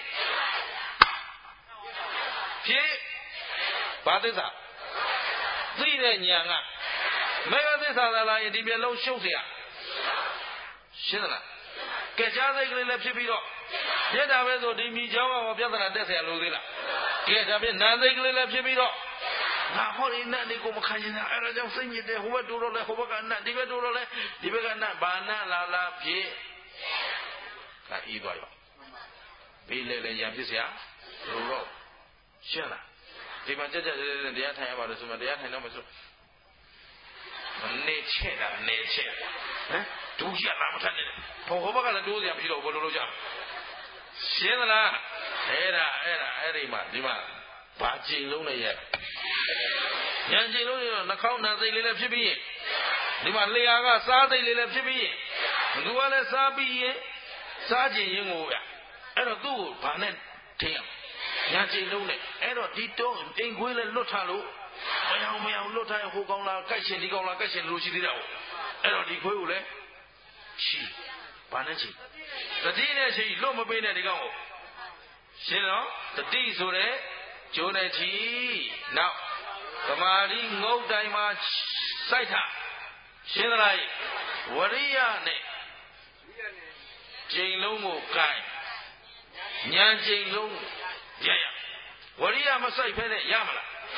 ဖြစ်ဘာသစ္စာသိတဲ့ဉာဏ်ကမေဃသစ္စာသာလာရင်ဒီမျက်လုံးရှုပ်เสียရှင်းလားကဲကြားစိတ်ကလေးလည်းဖြစ်ပြီးတော့ပြတ်တာပဲဆိုဒီမိချောင်းကပြဿနာတက်เสียလို့သေးလားကဲဒါဖြင့်နာစိတ်ကလေးလည်းဖြစ်ပြီးတော့ငါဟောဒီနတ်လေးကိုမခံရင်အဲ့ဒါကြောင့်စိတ်ညစ်တယ်ဟိုဘက်တိုးတော့လဲဟိုဘက်ကနတ်ဒီဘက်တိုးတော့လဲဒီဘက်ကနတ်ဘာနတ်လာဖြစ်ကဲဤသွားရောဘေးလေရံဖြစ်เสียလို့တော့ရှင်းလားဒီမှာကြက်တရားထိုင်ရပါလို့ဆိုမှတရားထိုင်တော့မဆိုနေချက်တာနေချက်ဒုရလာမထက်နေတယ်ဟိုဘက်ကလည်းတိုးစရာမရှိတော့ဘူးဘယ်လိုလုပ်ကြရှင်းသလားအဲ့ဒီမှာဒီမှာဘာကြိမ်လုံးနဲ့ရဲ့ဉာဏ်ကြိမ်လုံးတွေတော့နှာခေါင်းနာစိတ်လေးလည်းဖြစ်ပြီးရင်ဒီမှာလျှာကစားစိတ်လေးလည်းဖြစ်ပြီးရင်သူကလည်းစားပြီးရင်စားခြင်းရင်ကိုဗျအဲ့တော့သူ့ကိုဘာနဲ့ထင်ရညာကျိန်လုံးနဲ့အဲ့တော့ဒီတော့အိမ်ခွေးလည်းလွတ်ထားလို့မရအောင်လွတ်ထားရင်ဟိုကောင်လာကိုက်ရှင်ဒီကောင်လာကိုက်ရှင်လို့ရှိသေးတာဟုတ်အဲ့တော့ဒီခွေးကိုလည်းချီဘာနဲ့ချီတတိနဲ့ချီလွတ်မပေးနဲ့ဒီကောင်ကိုရှင်းတော့တတိဆိုတဲ့ကျိုးနဲ့ချီနောက်သမာဓိငုတ်တိုင်မှာစိုက်ထားရှင်းသလားဝရိယနဲ့ကျိန်လုံးကိုကိုင်ဉာဏ်ကျိန်လုံးရဝရိယမစိုက်ဖဲနဲ့ရမလား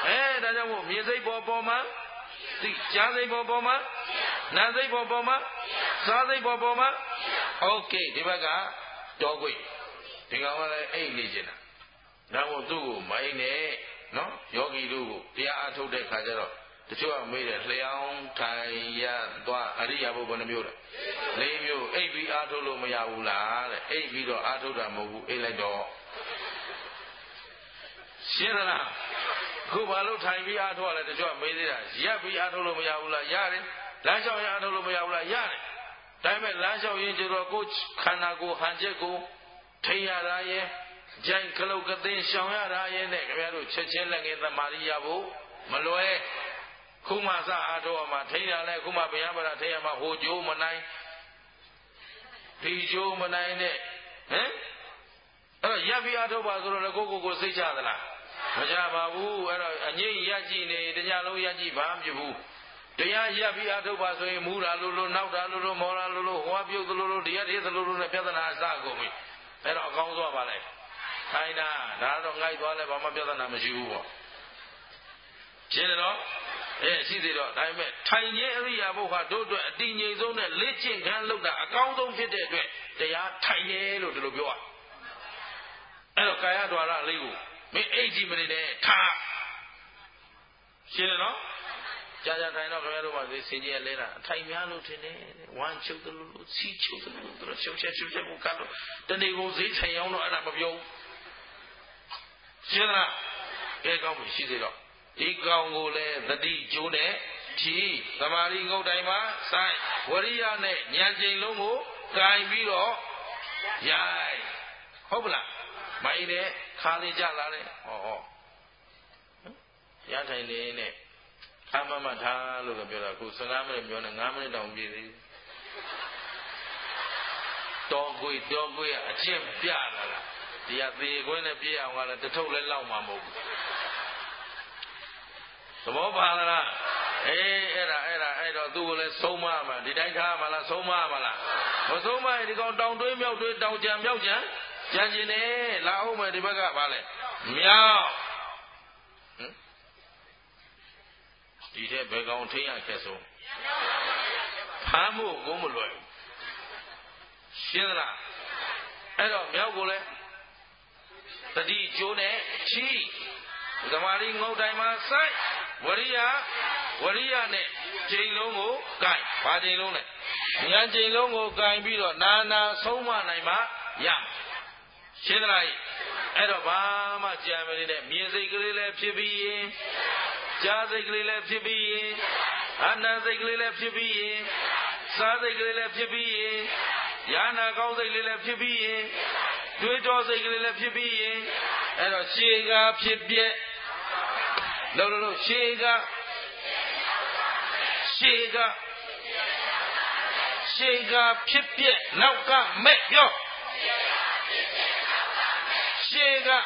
ဒါကြောင့်မို့မြင်စိတ်ပေါ်မှာသိကြားစိတ်ပေါ်မှာနာစိတ်ပေါ်မှာစားစိတ်ပေါ်မှာโอเคဒီဘက်ကတော်ခွေဒီကောင်ကလည်းအိတ်နေကျင်တာဒါမို့သူ့ကိုမိုင်းနဲ့နော်ယောဂီတို့ကိုတရားအထုတ်တဲ့ခါကျတော့တချို့ကမေးတယ်လျှောင်းထိုင်ရသွားအရိယာဘုဘယ်နှမျိုးလဲ၄မျိုးအိပ်ပြီးအားထုတ်လို့မရဘူးလားတဲ့အိပ်ပြီးတော့အားထုတ်တာမဟုတ်ဘူးအိပ်လိုက်တော့ရှင်းလားခုဘာလို့ထိုင်ပြီးအားထုတ်ရလဲတချို့ကမေးသေးတာရပ်ပြီးအားထုတ်လို့မရဘူးလားရတယ်လမ်းလျှောက်ရအားထုတ်လို့မရဘူးလားရတယ်ဒါပေမဲ့လမ်းလျှောက်ရင်ကျတော့ကိုယ်ခန္ဓာကိုယ်ဟန်ချက်ကိုထိရတာရဲ့ကြိုင်ခလုတ်ကသိန်းရှောင်ရတာရဲ့နဲ့ခင်ဗျားတို့ချက်ချင်းလက်ငယ်သမာဓိရဖို့မလွယ်ခုမှစအားထုတ်ရမှာထိရလဲခုမှဘုရားဗလာထိရမှာဟိုကျိုးမနိုင်ဒီကျိုးမနိုင်နဲ့အဲ့တော့ရပ်ပြီးအားထုတ်ပါဆိုတော့လည်းကိုစိတ်ချသလားမချပါဘူးအဲ့တော့အငိမ့်ရပ်ကြည့်နေတရားလုံးရပ်ကြည့်ဘာမှမဖြစ်ဘူးတရားရပ်ပြီးအားထုတ်ပါဆိုရင်မူတာလို့နောက်တာလို့မောတာလို့ဟောပြုတ်လို့တရားသေးသလိုနဲ့ပြဿနာအစကုန်ပြီအဲ့တော့အကောင်းဆုံးပါလေခိုင်းတာဒါတော့ငိုက်သွားလဲဘာမှပြဿနာမရှိဘူးပေါ့ရှင်းတယ်နော်ရှိသေးတော့ဒါပေမဲ့ထိုင်ခြင်းအရိယာဘုဟာတို့အတွက်အတည်ငြိမ်ဆုံးနဲ့လက်ကျင့်ခန်းလုပ်တာအကောင်းဆုံးဖြစ်တဲ့အတွက်တရားထိုင်တယ်လို့ဒီလိုပြောရအဲ့တော့ကာယ द्वार လေးကိုမင်းအိတ်ကြီးမနေနဲ့ထားရှင်းတယ်နော်ကြာထိုင်တော့ခင်ဗျားတို့ကစင်ကြီးရလဲတာအထိုင်များလို့ထင်တယ်ဝမ်းချုပ်တယ်လို့စီးချုပ်တယ်လို့သူတို့ရှုပ်ချက်ကိုကတ်လို့တနေ့ကုန်ဈေးထိုင်အောင်တော့အဲ့ဒါမပြောဘူးရှင်းလားကောင်းပြီရှိသေးတော့ဒီကောင်ကိုလည်းသတိကျိုးနဲ့ဖြီးသမာဓိငုတ်တိုင်းမှာစိုက်ဝရိယနဲ့ဉာဏ်ချိန်လုံးကိုကင်ပြီးတော့ရိုက်ဟုတ်ပလားမိုင်းတဲ့ခါလေးကြလာတယ်ရထိုင်နေနဲ့အမထားလို့ပြောတာခု15မိနစ်ပြောနေ5မိနစ်တောင်ပြည့်သေးတော်ကိုအကျင့်ပြလာတာဒီကသေခွင်းနဲ့ပြည့်အောင်ကလည်းတထုပ်လည်းလောက်မှာမဟုတ်ဘူးသဘောပါလားအဲ့တော့သူ့ကိုလည်းဆုံးမမှာဒီတိုင်းထားမှာလားဆုံးမမှာလားမဆုံးမရင်ဒီကောင်တောင်တွေးမြောက်တွေးတောင်ကြံမြောက်ကြံကြံကျင်နေလာအောင်မယ်ဒီဘက်ကပါလဲမြောက်ဒီတဲ့ဘယ်ကောင်ထိရခက်ဆုံးဖမ်းဖို့ကိုမလွယ်ဘူးရှင်းသလားအဲ့တော့မြောက်ကိုလည်းတတိကျိုးနဲ့ချီသမာဓိငုတ်တိုင်းမှာစိုက်ဝရိယနဲ့ချိန်လုံးကိုကင်ဘာချိန်လုံးလဲဉာဏ်ချိန်လုံးကိုကင်ပြီးတော့နာဆုံးမနိုင်မှရရှင်းသလားအဲ့တော့ဘာမှကြံမနေနဲ့မြင်စိတ်ကလေးလည်းဖြစ်ပြီးရင်ကြားစိတ်ကလေးလည်းဖြစ်ပြီးရင်အာနာစိတ်ကလေးလည်းဖြစ်ပြီးရင်စားစိတ်ကလေးလည်းဖြစ်ပြီးရင်ယာနာကောင်းစိတ်ကလေးလည်းဖြစ်ပြီးရင်တွေးတောစိတ်ကလေးလည်းဖြစ်ပြီးရင်အဲ့တော့ရှေးကဖြစ်ပြက်လို့ရှေးကဖြစ်ပြက်နောက်ကမဲ့ပြောရှေးက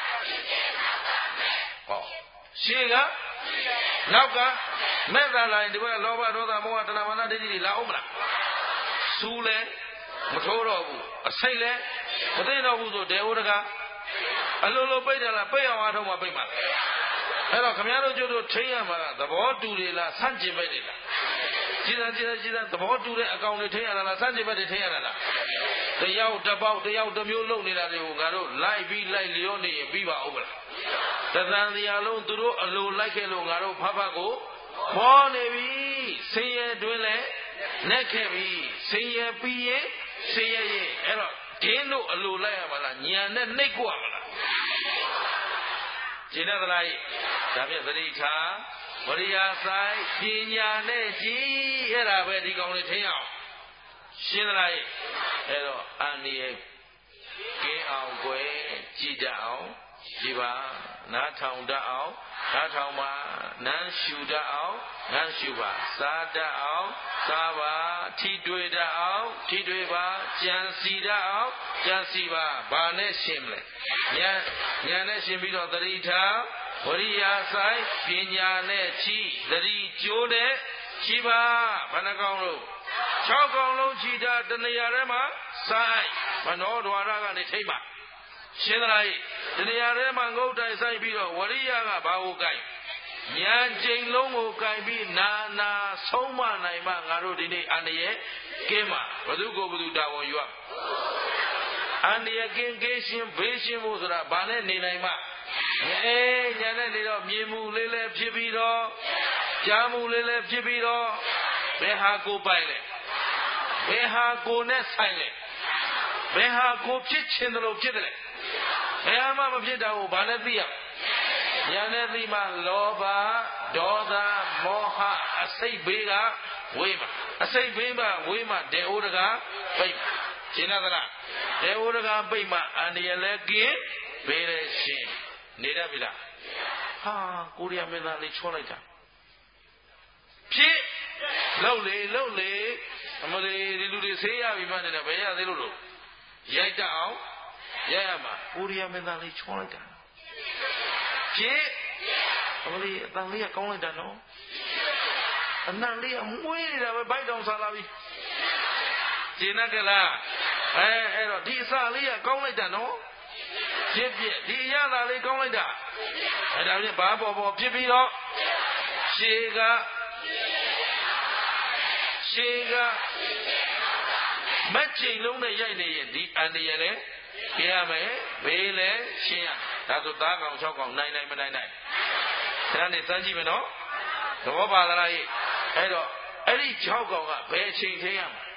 နောက်ကမဲ့သာလာရင်ဒီဘက်ကလောဘဒေါသမောဟတဏှာမာနဒိဋ္ဌိတွေလာအောင်မလားစူးလဲမထိုးတော့ဘူးအစိတ်လဲမသိတော့ဘူးဆိုဒေဝတကအလိုပိတ်တယ်လားပိတ်အောင်အားထုတ်မှပိတ်မှာအဲ့တော့ခမည်းတော်ကျတို့ထိရမှာကသဘောတူတယ်လားဆန့်ကျင်ဘက်တွေလားကြည်သာသဘောတူတဲ့အကောင်တွေထိရတာလားဆန့်ကျင်ဘက်တွေထိရတာလားတယောက်တစ်ပေါက်တယောက်တစ်မျိုးလုပ်နေတာတွေကိုငါတို့လိုက်လျောနေရင်ပြီးပါဦးမလားတသံတရားလုံးသူတို့အလိုလိုက်ခဲ့လို့ငါတို့ဖဖကိုခေါ်နေပြီဆင်းရဲတွင်လဲနဲ့ခဲ့ပြီဆင်းရဲပြီးရင်ဆင်းရဲရင်အဲ့တော့ဒင်းတို့အလိုလိုက်ရမှာလားညာနဲ့နှိပ်ကွာမလားရှင်းသလားဒါဖြင့်သတိထားဝရိယဆိုင်ပညာနဲ့ကြည်အဲ့ဒါပဲဒီကောင်လေးထင်အောင်ရှင်းသလားအဲ့တော့အန္တရာယ်ကင်းအောင်ွယ်ကြည်တတ်အောင်ကြည်ပါနားထောင်တတ်အောင်နားထောင်ပါနမ်းရှူတတ်အောင်နမ်းရှူပါစားတတ်အောင်စားပါထိတွေ့တတ်အောင်ထိတွေ့ပါကြံစီတတ်အောင်ကြံစီပါဘာနဲ့ရှင်းမလဲဉာဏ်နဲ့ရှင်းပြီးတော့သတိထားဝရိယဆိုင်ပညာနဲ့ချီသတိကျိုးနဲ့ချီပါဘယ်နှကောင်လို့6ကောင်လုံးချီတာတနေရာထဲမှာဆိုင်မနောဒွါရကနေထိမ့်ပါရှင်းသလားတနေရာထဲမှာငုတ်တိုင်ဆိုင်ပြီးတော့ဝရိယကဘာကိုကိုင်ဉာဏ်ချိန်လုံးကိုကင်ပြီးနာဆုံးမနိုင်မှငါတို့ဒီနေ့အန္တရာယ်ကင်းမှာဘသူကိုဘသူတာဝန်ယူရအန္တရာယ်ကင်းရှင်းဘေးရှင်းဖို့ဆိုတာဘာနဲ့နေနိုင်မှညာနဲ့နေတော့မြင်မှုလေးလည်းဖြစ်ပြီးတော့ကြားမှုလေးလည်းဖြစ်ပြီးတော့ဘယ်ဟာကိုပိုင်လဲဘယ်ဟာကိုနဲ့ဆိုင်လဲဘယ်ဟာကိုဖြစ်ချင်တယ်လို့ဖြစ်တယ်ဘယ်ဟာမှမဖြစ်တာကိုဘာနဲ့သိရညာနဲ့သိမှလောဘဒေါသမောဟအစိတ်ဘေးကဝေးမှာအစိတ်ဘေးမှာဝေးမှာဒေဩတကပိတ်ရှင်းသလားဒေဩတကပိတ်မှအန္တရာယ်လည်းကင်းဘေးလည်းရှင်းနေတတ်ပြီလားဟာကိုရီးယားမင်းသားလေးချောလိုက်တာဖြစ်လှုပ်လေအမလေးဒီလူတွေဆေးရပြီမှနေတယ်ဘယ်ရသေးလို့ရိုက်တတ်အောင်ရိုက်ရမှာကိုရီးယားမင်းသားလေးချောလိုက်တာဖြစ်အမလေးအတန်လေးကကောင်းလိုက်တာနော်အနံလေးကမွေးနေတာပဲဘိုက်တောင်စားလာပြီကျင်တ်ကလားအဲ့တော့ဒီအစာလေးကကောင်းလိုက်တာနော်ဖြစ်ဒီရတာလေးကောင်းလိုက်တာအဲ့ဒါဖြင့်ဘာပေါ်ဖြစ်ပြီးတော့ရှေကမက်ချိန်လုံးနဲ့ရိုက်နေရင်ဒီအန္တရာယ်လဲပြရမယ်ဘေးလဲရှင်းရဒါဆိုသားကောင်6ကောင်နိုင်မနိုင်ဒါနဲ့စမ်းကြည့်မယ်နော်သဘောပါသလားအဲ့တော့အဲ့ဒီ6ကောင်ကဘယ်အချိန်ထိရမှာ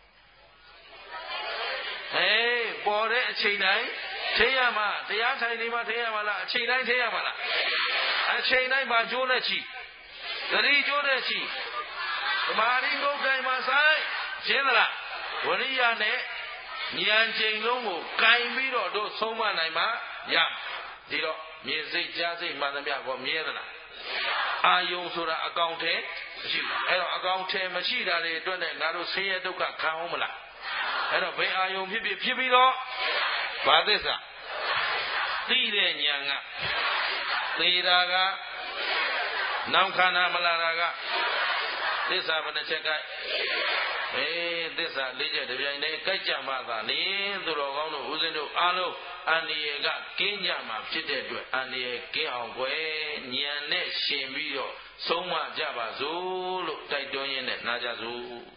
ပေါ်တဲ့အချိန်တိုင်းထိရမှာတရားထိုင်နေမှာထိရမှာလားအချိန်တိုင်းထိရမှာလားအချိန်တိုင်းမှာကျိုးနဲ့ချီသတိကျိုးနဲ့ချီသမာဓိကုတ်တိုင်းမှာဆိုင်ရှင်းသလားဝရိယနဲ့ဉာဏ်ချိန်လုံးကိုကင်ပြီးတော့တို့ဆုံးမနိုင်မှာရဒီတော့မြင်စိတ်ကြားစိတ်မှန်သမျှကိုမြဲသလားအာယုံဆိုတာအကောင်ထဲမရှိဘူးအဲ့တော့အကောင်ထဲမရှိတာတွေအတွက်နဲ့ငါတို့ဆင်းရဲဒုက္ခခံအောင်မလားအဲ့တော့ဘယ်အာယုံဖြစ်ပြီးတော့ဘာသစ္စာသိတဲ့ဉာဏ်ကသေတာကနောက်ခန္ဓာမလာတာကသစ္စာဘယ်နှချက်ကသစ္စာ၄ချက်တပြိုင်တည်းကြိုက်ကြမှသာလေသူတော်ကောင်းတို့ဦးဇင်းတို့အားလုံးအန္တရာယ်ကကင်းကြမှာဖြစ်တဲ့အတွက်အန္တရာယ်ကင်းအောင်ွယ်ဉာဏ်နဲ့ရှင်ပြီးတော့ဆုံးမကြပါစို့လို့တိုက်တွန်းရင်းနဲ့နာကြစို့